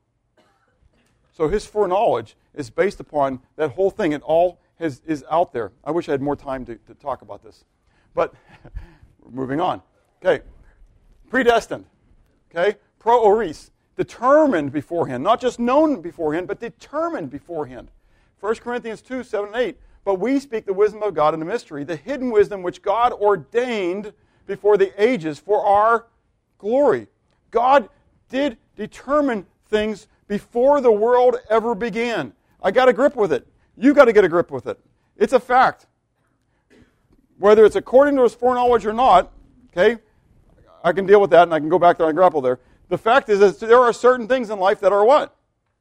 So his foreknowledge is based upon that whole thing. It all has, is out there. I wish I had more time to, to talk about this. But we're moving on. Okay. Predestined. Okay. Pro oris. Determined beforehand. Not just known beforehand, but determined beforehand. First Corinthians two, seven and eight. But we speak the wisdom of God in the mystery, the hidden wisdom which God ordained before the ages for our glory. God did determine things before the world ever began. I got a grip with it. You got to get a grip with it. It's a fact. Whether it's according to his foreknowledge or not, okay, I can deal with that and I can go back there and grapple there. The fact is that there are certain things in life that are what?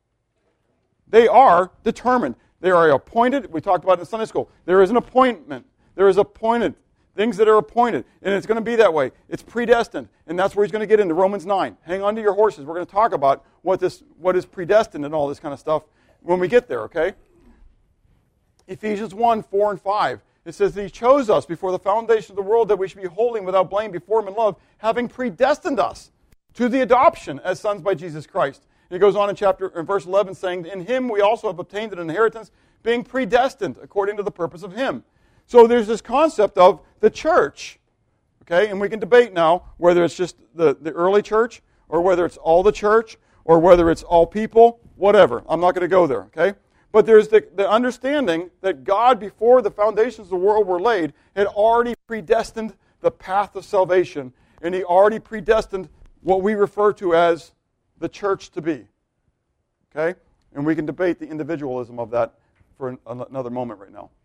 They are determined. They are appointed. We talked about it in Sunday school. There is an appointment. There is appointed. Things that are appointed. And it's going to be that way. It's predestined. And that's where he's going to get into Romans nine. Hang on to your horses. We're going to talk about what this, what is predestined and all this kind of stuff when we get there, okay? Ephesians one, four and five. It says that he chose us before the foundation of the world that we should be holy and without blame before him in love, having predestined us to the adoption as sons by Jesus Christ. He goes on in chapter in verse eleven saying, in him we also have obtained an inheritance, being predestined according to the purpose of him. So there's this concept of the church, okay? And we can debate now whether it's just the, the early church or whether it's all the church or whether it's all people, whatever. I'm not going to go there, okay? But there's the, the understanding that God, before the foundations of the world were laid, had already predestined the path of salvation, and he already predestined what we refer to as the church to be. Okay? And we can debate the individualism of that for an, another moment right now.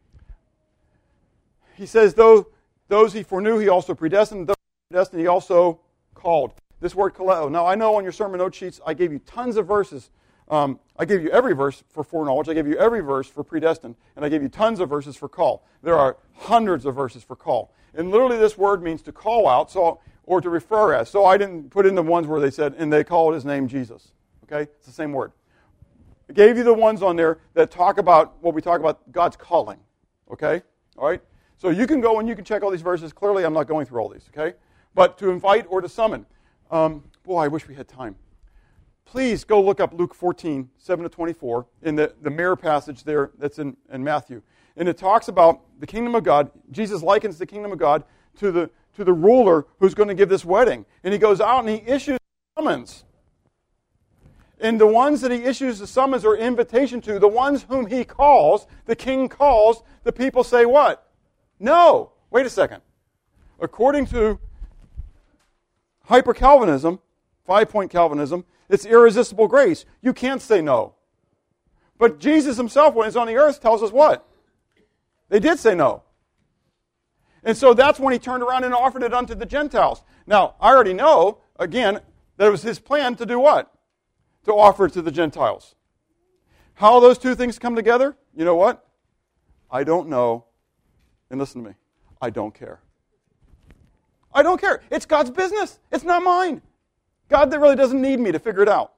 He says, though those he foreknew, he also predestined. Those he predestined, he also called. This word kaleo. Now, I know on your sermon note sheets, I gave you tons of verses. Um, I gave you every verse for foreknowledge. I gave you every verse for predestined. And I gave you tons of verses for call. There are hundreds of verses for call. And literally this word means to call out. So or to refer as. So I didn't put in the ones where they said, and they called his name Jesus. Okay? It's the same word. I gave you the ones on there that talk about what we talk about, God's calling. Okay? All right? So you can go and you can check all these verses. Clearly, I'm not going through all these. Okay? But to invite or to summon. Um, boy, I wish we had time. Please go look up Luke fourteen, seven to twenty-four, in the, the mirror passage there that's in, in Matthew. And it talks about the kingdom of God. Jesus likens the kingdom of God to the to the ruler who's going to give this wedding. And he goes out and he issues summons. And the ones that he issues the summons or invitation to, the ones whom he calls, the king calls, the people say what? No. Wait a second. According to hyper-Calvinism, five-point Calvinism, it's irresistible grace. You can't say no. But Jesus himself, when he's on the earth, tells us what? They did say no. And so that's when he turned around and offered it unto the Gentiles. Now, I already know, again, that it was his plan to do what? To offer it to the Gentiles. How those two things come together? You know what? I don't know. And listen to me. I don't care. I don't care. It's God's business. It's not mine. God that really doesn't need me to figure it out.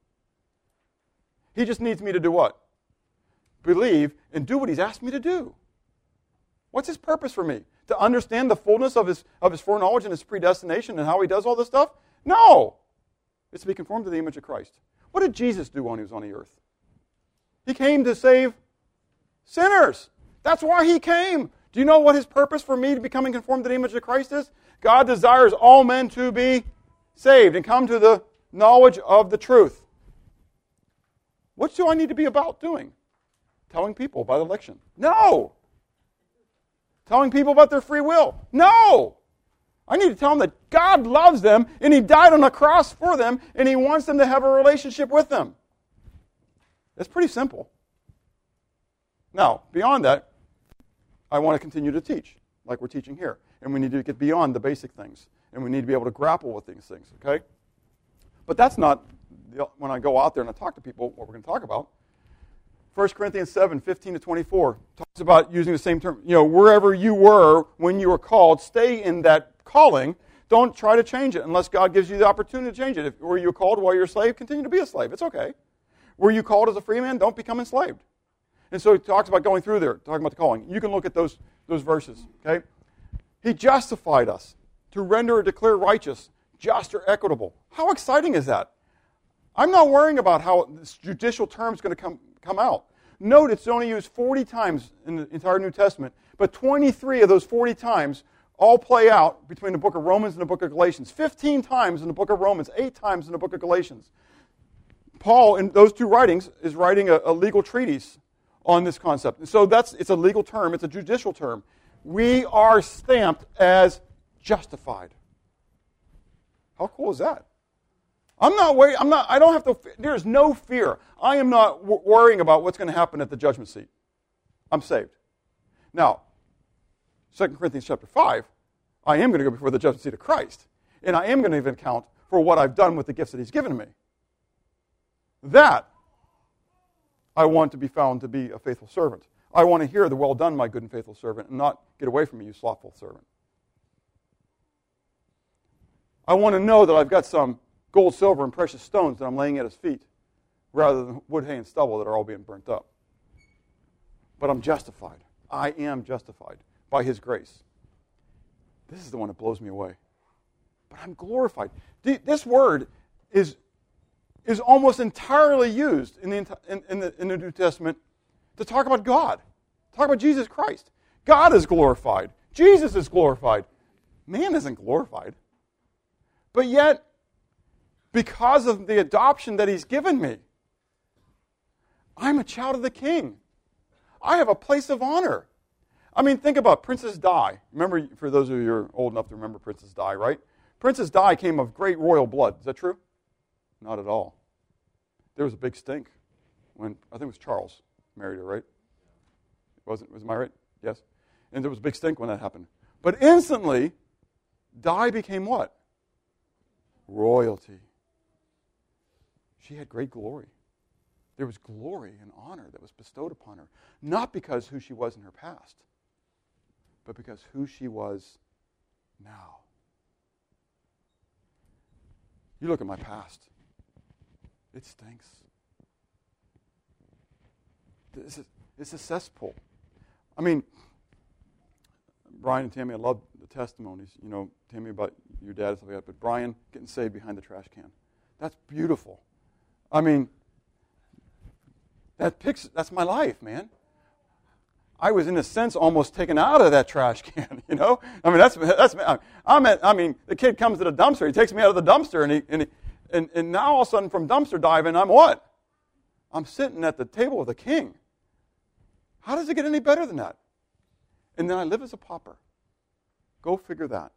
He just needs me to do what? Believe and do what he's asked me to do. What's his purpose for me? To understand the fullness of his of his foreknowledge and his predestination and how he does all this stuff? No. It's to be conformed to the image of Christ. What did Jesus do when he was on the earth? He came to save sinners. That's why he came. Do you know what his purpose for me to becoming conformed to the image of Christ is? God desires all men to be saved and come to the knowledge of the truth. What do I need to be about doing? Telling people about election? No. Telling people about their free will? No. I need to tell them that God loves them and he died on the cross for them and he wants them to have a relationship with them. It's pretty simple. Now, beyond that, I want to continue to teach like we're teaching here. And we need to get beyond the basic things. And we need to be able to grapple with these things, okay? But that's not, when I go out there and I talk to people, what we're going to talk about. First Corinthians seven, fifteen to twenty-four talks about using the same term. You know, wherever you were when you were called, stay in that calling. Don't try to change it unless God gives you the opportunity to change it. If were you called while you're a slave, continue to be a slave. It's okay. Were you called as a free man? Don't become enslaved. And so he talks about going through there, talking about the calling. You can look at those, those verses, okay? He justified us to render or declare righteous, just or equitable. How exciting is that? I'm not worrying about how this judicial term is going to come, come out. Note it's only used forty times in the entire New Testament, but twenty-three of those forty times all play out between the book of Romans and the book of Galatians. fifteen times in the book of Romans, eight times in the book of Galatians. Paul, in those two writings, is writing a, a legal treatise on this concept. And so that's it's a legal term, it's a judicial term. We are stamped as justified. How cool is that? I'm not waiting, I'm not, I don't have to, there is no fear. I am not w- worrying about what's going to happen at the judgment seat. I'm saved. Now, Second Corinthians chapter five, I am going to go before the judgment seat of Christ. And I am going to give an account for what I've done with the gifts that he's given me. That, I want to be found to be a faithful servant. I want to hear the well done, my good and faithful servant, and not get away from me, you slothful servant. I want to know that I've got some gold, silver, and precious stones that I'm laying at his feet, rather than wood, hay, and stubble that are all being burnt up. But I'm justified. I am justified by his grace. This is the one that blows me away. But I'm glorified. This word is, is almost entirely used in the, in, in, the, in the New Testament to talk about God, talk about Jesus Christ. God is glorified. Jesus is glorified. Man isn't glorified. But yet, because of the adoption that he's given me, I'm a child of the King. I have a place of honor. I mean, think about Princess Di. Remember, for those of you who are old enough to remember Princess Di, right? Princess Di came of great royal blood. Is that true? Not at all. There was a big stink when, I think it was Charles married her, right? Wasn't, was, am I right? Yes. And there was a big stink when that happened. But instantly, Di became what? Royalty. She had great glory. There was glory and honor that was bestowed upon her, not because who she was in her past, but because who she was now. You look at my past. It stinks. This is, it's a cesspool. I mean, Brian and Tammy, I love the testimonies. You know, Tammy about your dad and stuff like that, but Brian getting saved behind the trash can. That's beautiful. I mean, that picks, that's my life, man. I was, in a sense, almost taken out of that trash can, you know? I mean, that's, that's I'm at, I mean, the kid comes to the dumpster, he takes me out of the dumpster, and, he, and, he, and, and now all of a sudden from dumpster diving, I'm what? I'm sitting at the table with a king. How does it get any better than that? And then I live as a pauper. Go figure that.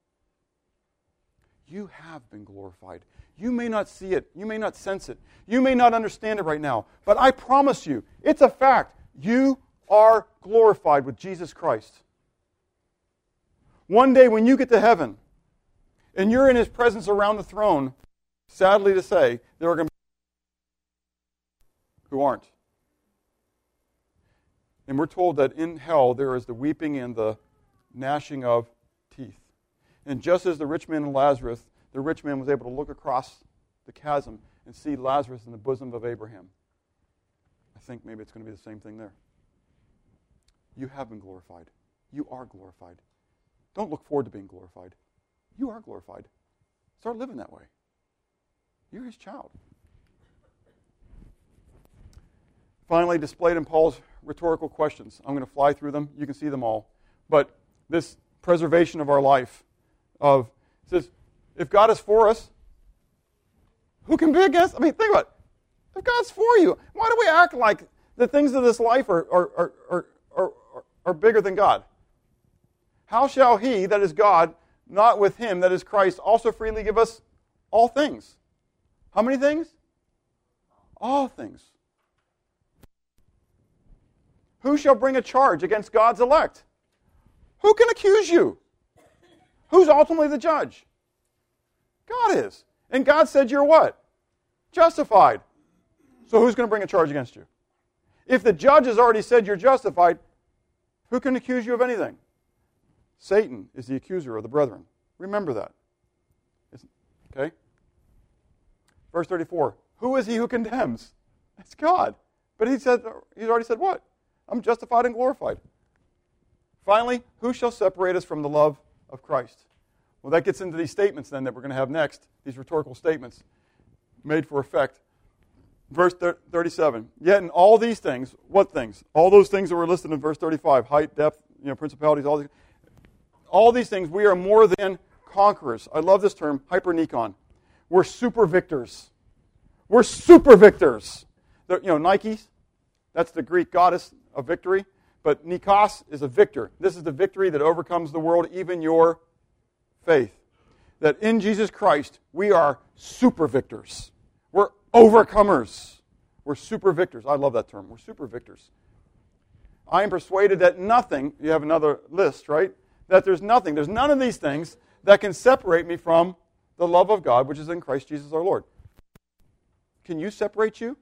You have been glorified. You may not see it. You may not sense it. You may not understand it right now. But I promise you, it's a fact. You are glorified with Jesus Christ. One day when you get to heaven and you're in his presence around the throne, sadly to say, there are going to be who aren't. And we're told that in hell there is the weeping and the gnashing of teeth. And just as the rich man and Lazarus, the rich man was able to look across the chasm and see Lazarus in the bosom of Abraham. I think maybe it's going to be the same thing there. You have been glorified. You are glorified. Don't look forward to being glorified. You are glorified. Start living that way. You're his child. Finally, displayed in Paul's rhetorical questions. I'm going to fly through them. You can see them all. But this preservation of our life, of, it says, if God is for us, who can be against? I mean, think about it. If God's for you, why do we act like the things of this life are, are, are, are, are, are bigger than God? How shall he, that is God, not with him, that is Christ, also freely give us all things? How many things? All things. Who shall bring a charge against God's elect? Who can accuse you? Who's ultimately the judge? God is. And God said you're what? Justified. So who's going to bring a charge against you? If the judge has already said you're justified, who can accuse you of anything? Satan is the accuser of the brethren. Remember that. Okay? Verse thirty-four. Who is he who condemns? It's God. But he said, he's already said what? I'm justified and glorified. Finally, who shall separate us from the love of Christ? Well, that gets into these statements then that we're going to have next, these rhetorical statements made for effect. Verse thirty-seven. Yet in all these things, what things? All those things that were listed in verse thirty-five, height, depth, you know, principalities, all these, all these things, we are more than conquerors. I love this term, hypernikon. We're super victors. We're super victors. The, you know, Nike, that's the Greek goddess of victory, but Nikos is a victor. This is the victory that overcomes the world, even your faith. That in Jesus Christ, we are super victors. We're overcomers. We're super victors. I love that term. We're super victors. I am persuaded that nothing, you have another list, right? That there's nothing, there's none of these things that can separate me from the love of God, which is in Christ Jesus our Lord. Can you separate you?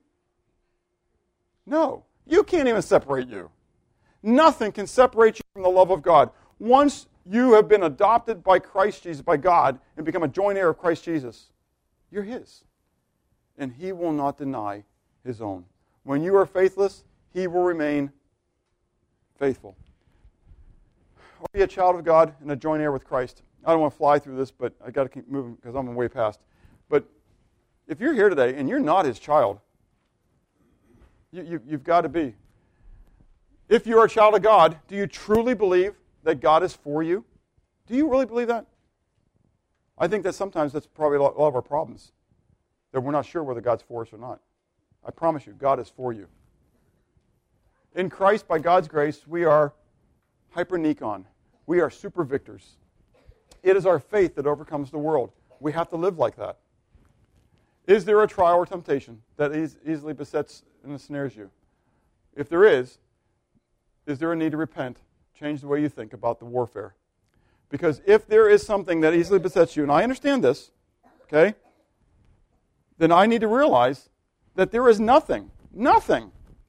No. You can't even separate you. Nothing can separate you from the love of God. Once you have been adopted by Christ Jesus, by God, and become a joint heir of Christ Jesus, you're His. And He will not deny His own. When you are faithless, He will remain faithful. Are you a child of God and a joint heir with Christ? I don't want to fly through this, but I got to keep moving because I'm way past. But if you're here today and you're not His child, you, you, you've got to be. If you're a child of God, do you truly believe that God is for you? Do you really believe that? I think that sometimes that's probably a lot, a lot of our problems, that we're not sure whether God's for us or not. I promise you, God is for you. In Christ, by God's grace, we are hypernikon. We are super victors. It is our faith that overcomes the world. We have to live like that. Is there a trial or temptation that is easily besets and ensnares you? If there is, is there a need to repent, change the way you think about the warfare? Because if there is something that easily besets you, and I understand this, okay, then I need to realize that there is nothing, nothing,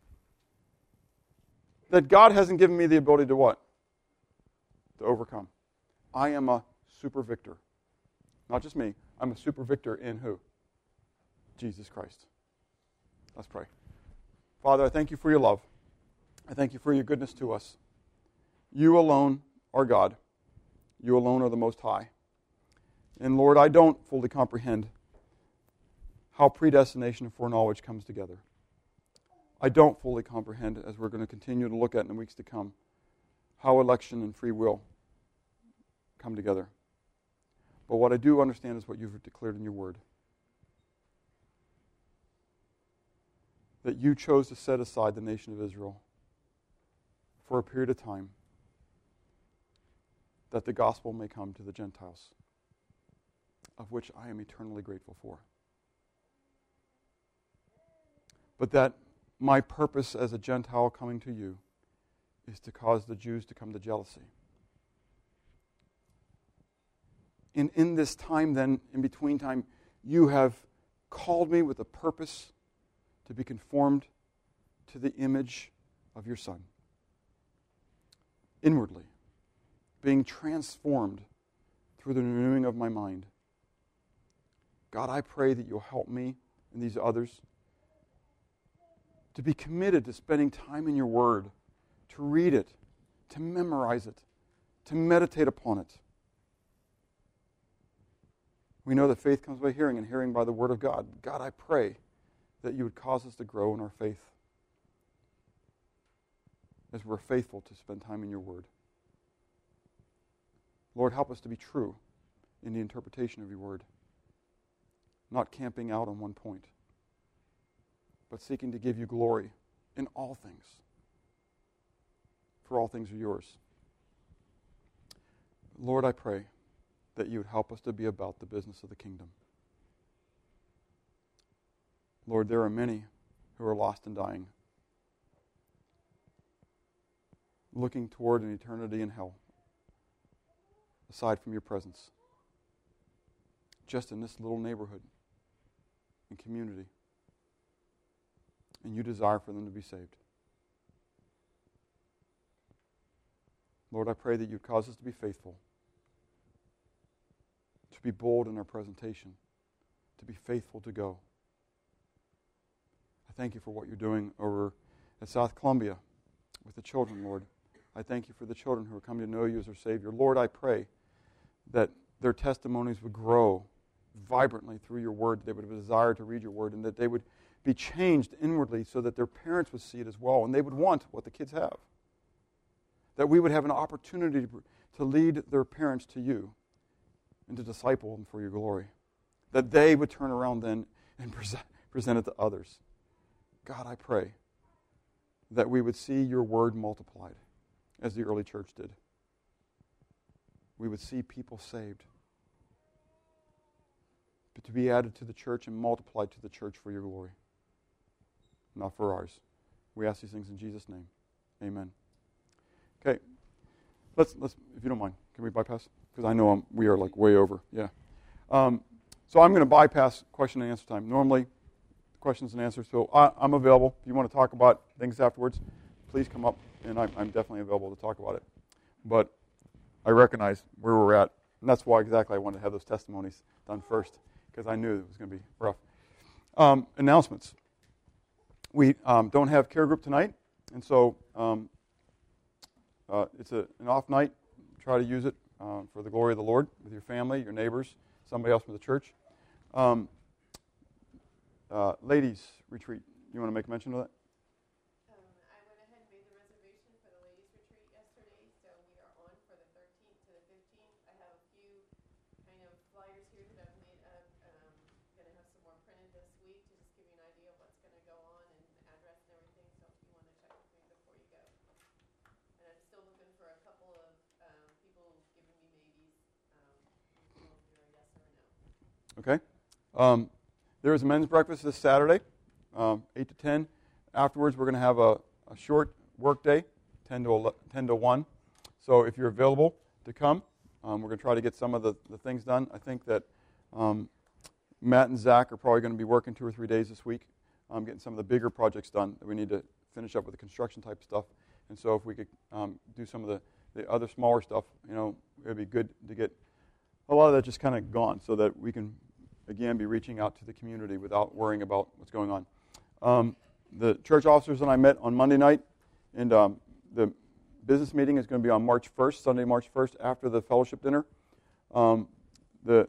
that God hasn't given me the ability to what? To overcome. I am a super victor. Not just me. I'm a super victor in who? Jesus Christ. Let's pray. Father, I thank you for your love. I thank you for your goodness to us. You alone are God. You alone are the Most High. And Lord, I don't fully comprehend how predestination and foreknowledge comes together. I don't fully comprehend, as we're going to continue to look at in the weeks to come, how election and free will come together. But what I do understand is what you've declared in your word. That you chose to set aside the nation of Israel for a period of time, that the gospel may come to the Gentiles, of which I am eternally grateful for. But that my purpose as a Gentile coming to you is to cause the Jews to come to jealousy. And in this time then, in between time, you have called me with a purpose to be conformed to the image of your Son. Inwardly, being transformed through the renewing of my mind. God, I pray that you'll help me and these others to be committed to spending time in your word, to read it, to memorize it, to meditate upon it. We know that faith comes by hearing, and hearing by the word of God. God, I pray that you would cause us to grow in our faith as we're faithful to spend time in your word. Lord, help us to be true in the interpretation of your word, not camping out on one point, but seeking to give you glory in all things, for all things are yours. Lord, I pray that you would help us to be about the business of the kingdom. Lord, there are many who are lost and dying, looking toward an eternity in hell, aside from your presence, just in this little neighborhood and community. And you desire for them to be saved. Lord, I pray that you'd cause us to be faithful, to be bold in our presentation, to be faithful to go. I thank you for what you're doing over at South Columbia with the children, Lord. I thank you for the children who are coming to know you as their Savior. Lord, I pray that their testimonies would grow vibrantly through your word, that they would have a desire to read your word, and that they would be changed inwardly so that their parents would see it as well, and they would want what the kids have. That we would have an opportunity to, to lead their parents to you and to disciple them for your glory. That they would turn around then and present, present it to others. God, I pray that we would see your word multiplied as the early church did. We would see people saved, but to be added to the church and multiplied to the church for your glory, not for ours. We ask these things in Jesus' name. Amen. Okay, let's let's if you don't mind, can we bypass? Because I know I'm, we are like way over. Yeah. Um, so I'm going to bypass question and answer time. Normally, questions and answers. So I, I'm available. If you want to talk about things afterwards, please come up, and I'm, I'm definitely available to talk about it. But I recognize where we're at, and that's why exactly I wanted to have those testimonies done first, because I knew it was going to be rough. Um, announcements. We um, don't have care group tonight, and so um, uh, it's a, an off night. Try to use it uh, for the glory of the Lord with your family, your neighbors, somebody else from the church. Um, uh, ladies retreat. You want to make mention of that? Um, I went ahead and made the reservation for the ladies retreat yesterday, so we are on for the thirteenth to the fifteenth. I have a few kind of flyers here that I've made up. Um, going to have some more printed this week to just give you an idea of what's going to go on and the address and everything. So if you want to check with me before you go, and I'm still looking for a couple of um, people giving me maybes. Um, you can either a yes or a no. Okay. Um, there is a men's breakfast this Saturday, um, eight to ten. Afterwards, we're going to have a, a short work day, ten to one. So if you're available to come, um, we're going to try to get some of the, the things done. I think that um, Matt and Zach are probably going to be working two or three days this week, um, getting some of the bigger projects done that we need to finish up with the construction type stuff. And so if we could um, do some of the, the other smaller stuff, you know, it would be good to get a lot of that just kind of gone so that we can, again, be reaching out to the community without worrying about what's going on. Um, the church officers and I met on Monday night, and um, the business meeting is going to be on March first, Sunday, March first, after the fellowship dinner. Um, the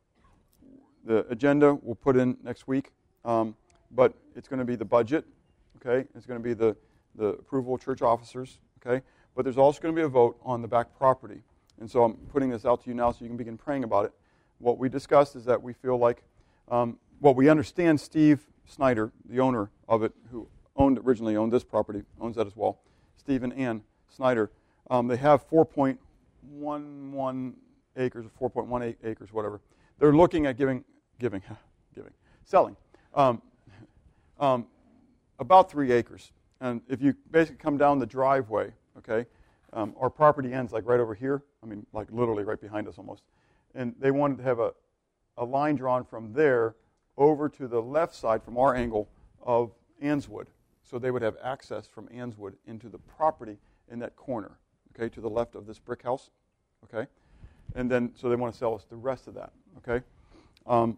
the agenda we'll put in next week, um, but it's going to be the budget, okay? It's going to be the, the approval of church officers, okay? But there's also going to be a vote on the back property. And so I'm putting this out to you now so you can begin praying about it. What we discussed is that we feel like, um, well, we understand Steve Snyder, the owner of it, who owned originally owned this property, owns that as well. Steve and Ann Snyder. Um, they have four point one one acres or four point one eight acres, whatever. They're looking at giving, giving, giving, selling um, um, about three acres. And if you basically come down the driveway, okay, um, our property ends like right over here. I mean, like literally right behind us almost. And they wanted to have a, a line drawn from there over to the left side from our angle of Annswood. So they would have access from Annswood into the property in that corner, okay, to the left of this brick house, okay? And then, so they want to sell us the rest of that, okay? Um,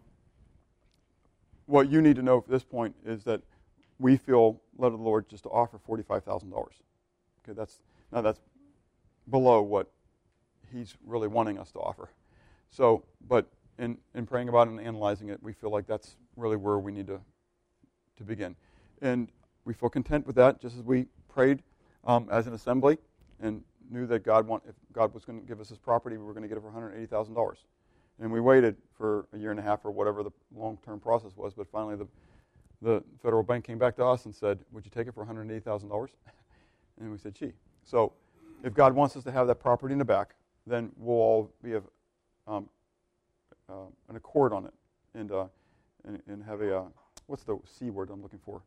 what you need to know at this point is that we feel led of the Lord just to offer forty-five thousand dollars. Okay, that's, now that's below what he's really wanting us to offer. So, but in, in praying about it and analyzing it, we feel like that's really where we need to to begin. And we feel content with that, just as we prayed um, as an assembly and knew that God want if God was going to give us this property, we were going to get it for one hundred eighty thousand dollars. And we waited for a year and a half or whatever the long-term process was, but finally the the federal bank came back to us and said, would you take it for one hundred eighty thousand dollars? And we said, gee. So if God wants us to have that property in the back, then we'll all be of um, uh, an accord on it and, uh, and, and have a, uh, what's the C word I'm looking for?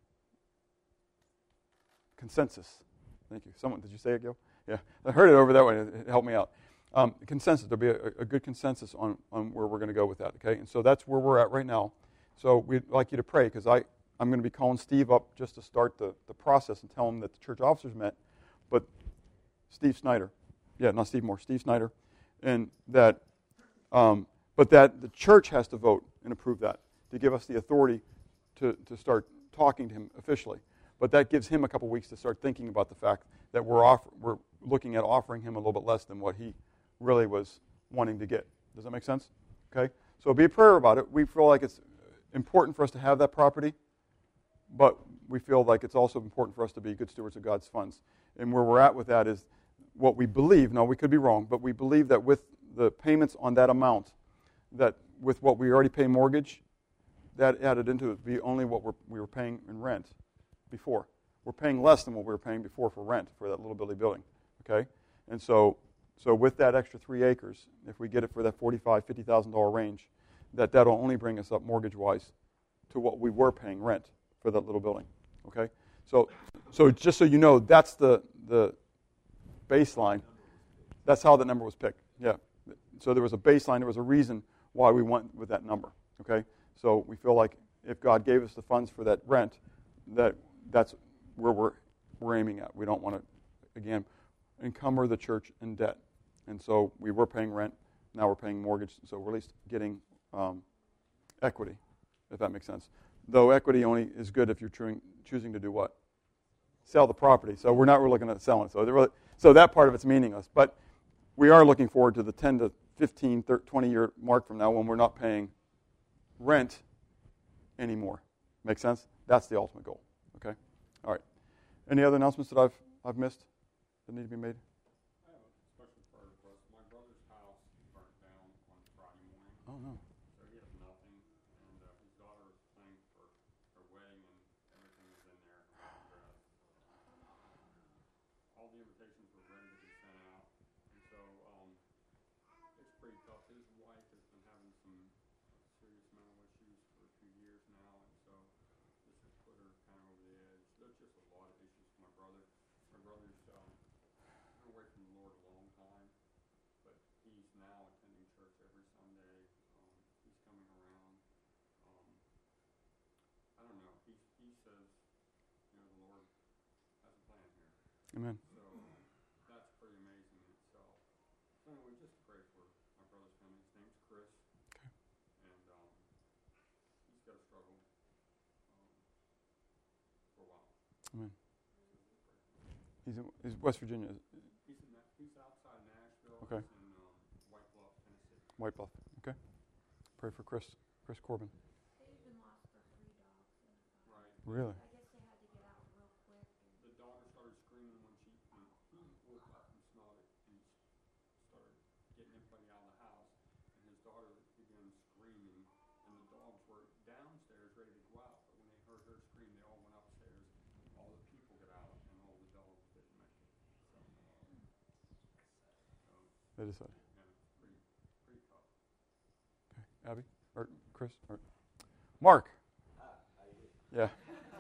Consensus. Thank you. Someone, did you say it, Gil? Yeah, I heard it over that way. It helped me out. Um, consensus. There'll be a, a good consensus on, on where we're going to go with that, okay? And so that's where we're at right now. So we'd like you to pray, because I, I'm going to be calling Steve up just to start the, the process and tell him that the church officers met, but Steve Snyder yeah, not Steve Moore, Steve Snyder, and that, um, but that the church has to vote and approve that to give us the authority to, to start talking to him officially. But that gives him a couple weeks to start thinking about the fact that we're offer, we're looking at offering him a little bit less than what he really was wanting to get. Does that make sense? Okay? So be a prayer about it. We feel like it's important for us to have that property, but we feel like it's also important for us to be good stewards of God's funds. And where we're at with that is what we believe. No, we could be wrong, but we believe that with the payments on that amount, that with what we already pay mortgage, that added into it be only what we're, we were paying in rent before. We're paying less than what we were paying before for rent for that little bitty building. Okay? And so so with that extra three acres, if we get it for that forty-five thousand dollars, fifty thousand dollars range, that that'll only bring us up mortgage-wise to what we were paying rent for that little building. Okay? So so just so you know, that's the the baseline. That's how the number was picked. Yeah. So there was a baseline, there was a reason why we went with that number. Okay? So we feel like if God gave us the funds for that rent, that that's where we're we're aiming at. We don't want to, again, encumber the church in debt. And so we were paying rent, now we're paying mortgage, so we're at least getting um, equity, if that makes sense. Though equity only is good if you're chewing, choosing to do what? Sell the property. So we're not really looking at selling it. So, really, so that part of it's meaningless. But we are looking forward to the ten to fifteen, thirty, twenty year mark from now when we're not paying rent anymore. Make sense? That's the ultimate goal. Okay? All right. Any other announcements that I've I've missed that need to be made? I have a special prayer request. My brother's house burnt down on Friday morning. Oh, no. So he has nothing, and uh, his daughter is planning for her wedding, and everything is in there. And, uh, all the invitations were ready to be sent out, and so um, it's pretty tough. His wife has been having some serious mental issues for a few years now, and so this has put her kind of over the edge. There's just a lot of issues for my brother. My brother's um, been away from the Lord a long time, but he's now attending church every Sunday. Um, he's coming around. Um, I don't know. He he says, you know, the Lord has a plan here. Amen. So that's pretty amazing in itself. So anyway, just pray for my brother's family. His name's Chris, Okay. and um, he's got to struggle um, for a while. Amen. He's in he's West Virginia. He's in that, he's outside Nashville. Okay. He's in um, White Bluff, Tennessee. White Bluff. Okay. Pray for Chris Chris Corbin. They even lost their three dogs in a fire. Right. Really? I guess they had to get out real quick. And The daughter started screaming when she when he woke up and smelled it, and started getting everybody out of the house. And his daughter began screaming, and the dogs were downstairs ready to go out. But when they heard her scream, they all went upstairs. All the people got out, and all the dogs didn't make it. So, um, so That is sad. yeah, it's pretty pretty tough. Okay. Abby? Or Chris? Or Mark? Yeah.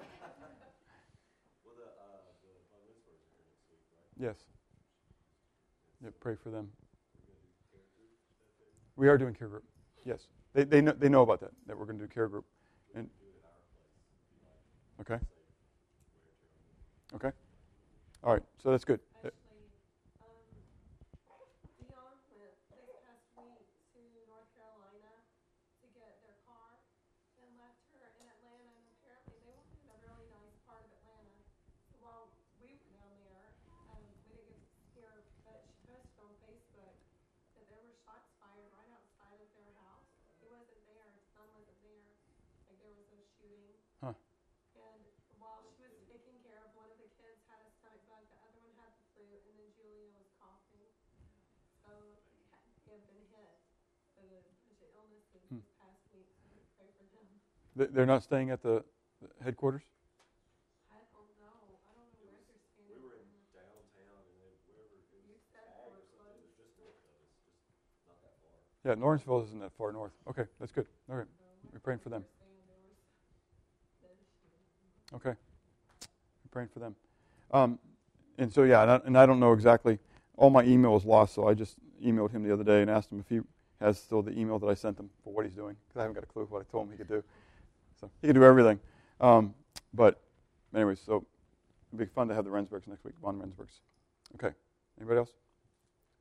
Well, the, uh, the Bud Winslows are here next week, right? Yes. Yeah, pray for them. We're going to do care group, is that it? We are doing care group. Yes. They they know, they know about that, that we're going to do care group. And Do it at our place, if you like. okay. Say where to. Okay. All right. So that's good. Uh, Actually, um, Dion went this past week to North Carolina to get their car and left her in Atlanta. And apparently they wanted a really nice part of Atlanta. So while we were down there, um, we didn't get to see her, but she posted on Facebook that there were shots fired right outside of their house. He wasn't there. His son wasn't there. Like there was a shooting. Huh. And while she was taking care of one of the kids had a stomach bug, the other one had the flu, and then Julia was coughing. So they have been hit with a bunch of illnesses Hmm. this past week. So we pray for them. they- They're not staying at the the headquarters? I don't know. I don't know where they're staying. We were in downtown, and then wherever, it You was said Ag Fort or something, it was just north of us, just not that far. Yeah, Lawrenceville isn't that far north. Okay, that's good. All right. So We're praying for them. they're saying there was the shooting. Okay. We're praying for them. Um, and so, yeah, and I, and I don't know exactly. All my email is lost, so I just emailed him the other day and asked him if he has still the email that I sent him for what he's doing, because I haven't got a clue what I told him he could do. So he can do everything. Um, but anyway, so it'd be fun to have the Rensburgs next week, Von Rensburgs. Okay. Anybody else?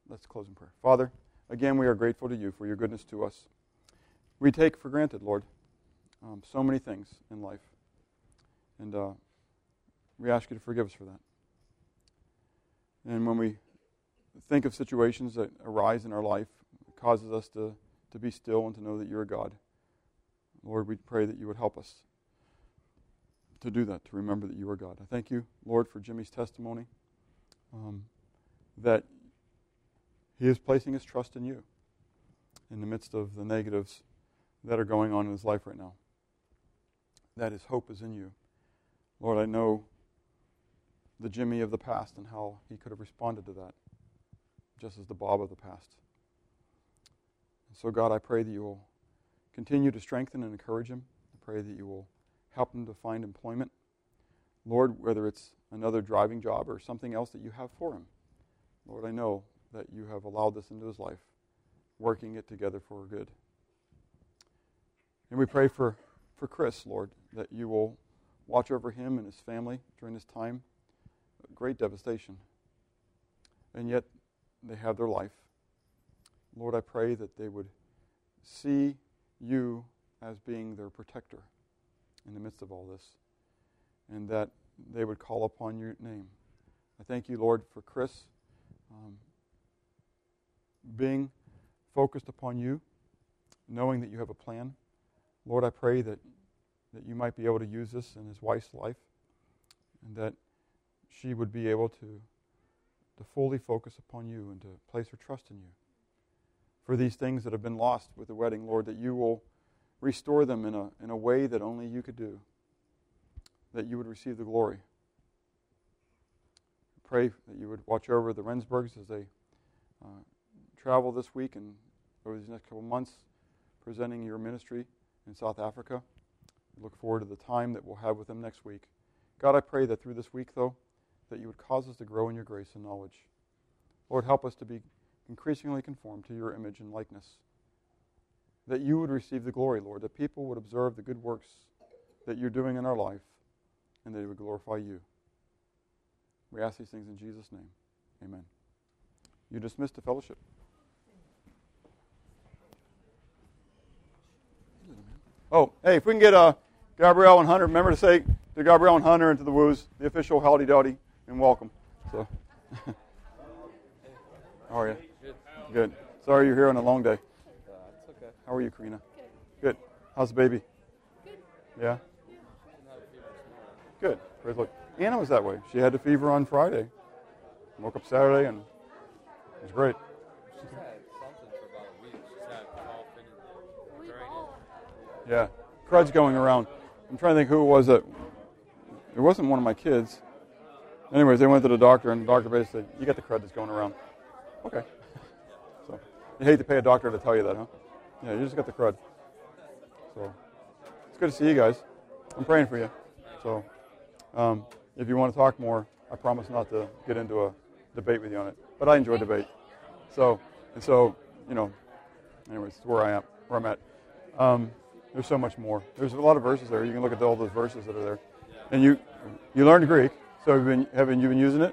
let's close in prayer. Father, again, we are grateful to you for your goodness to us. We take for granted, Lord, um, so many things in life. And uh, we ask you to forgive us for that. And when we think of situations that arise in our life, it causes us to, to be still and to know that you're a God. Lord, we pray that you would help us to do that, to remember that you are God. I thank you, Lord, for Jimmy's testimony, um, that he is placing his trust in you in the midst of the negatives that are going on in his life right now. That his hope is in you. Lord, I know the Jimmy of the past and how he could have responded to that, just as the Bob of the past. And so, God, I pray that you will continue to strengthen and encourage him. I pray that you will help him to find employment. Lord, whether it's another driving job or something else that you have for him. Lord, I know that you have allowed this into his life, working it together for good. And we pray for, for Chris, Lord, that you will watch over him and his family during this time. Great devastation. And yet they have their life. Lord, I pray that they would see you as being their protector in the midst of all this, and that they would call upon your name. I thank you, Lord, for Chris um, being focused upon you, knowing that you have a plan. Lord, I pray that, that you might be able to use this in his wife's life, and that she would be able to, to fully focus upon you and to place her trust in you. For these things that have been lost with the wedding, Lord, that you will restore them in a in a way that only you could do, that you would receive the glory. Pray that you would watch over the Rensburgs as they uh, travel this week and over these next couple of months, presenting your ministry in South Africa. Look forward to the time that we'll have with them next week. God, I pray that through this week, though, that you would cause us to grow in your grace and knowledge. Lord, help us to be increasingly conformed to your image and likeness. That you would receive the glory, Lord, that people would observe the good works that you're doing in our life, and they would glorify you. We ask these things in Jesus' name. Amen. You dismissed the fellowship. Oh, hey, if we can get uh, Gabrielle and Hunter, remember to say to Gabrielle and Hunter and to the Woos, the official howdy dowdy and welcome. So, how are you? Good. Good. Sorry you're here on a long day. Uh, it's okay. How are you, Karina? Good. How's the baby? Good. Yeah? Shouldn't have a fever tomorrow. Good. Praise the Lord. Anna was that way. She had a fever on Friday. Woke up Saturday and it was great. She's had something for about a week. She's had coughing and draining. Yeah. Crud's going around. I'm trying to think who it was that... It wasn't one of my kids. Anyways, they went to the doctor and the doctor basically said, you got the crud that's going around. Okay. So, you hate to pay a doctor to tell you that, huh? Yeah, you just got the crud. So, it's good to see you guys. I'm praying for you. So, um, if you want to talk more, I promise not to get into a debate with you on it. But I enjoy debate. So, and so, you know, anyways, it's where I am, where I'm at. Um, there's so much more. There's a lot of verses there. You can look at all those verses that are there. And you you learned Greek, so have you been, haven't you been using it?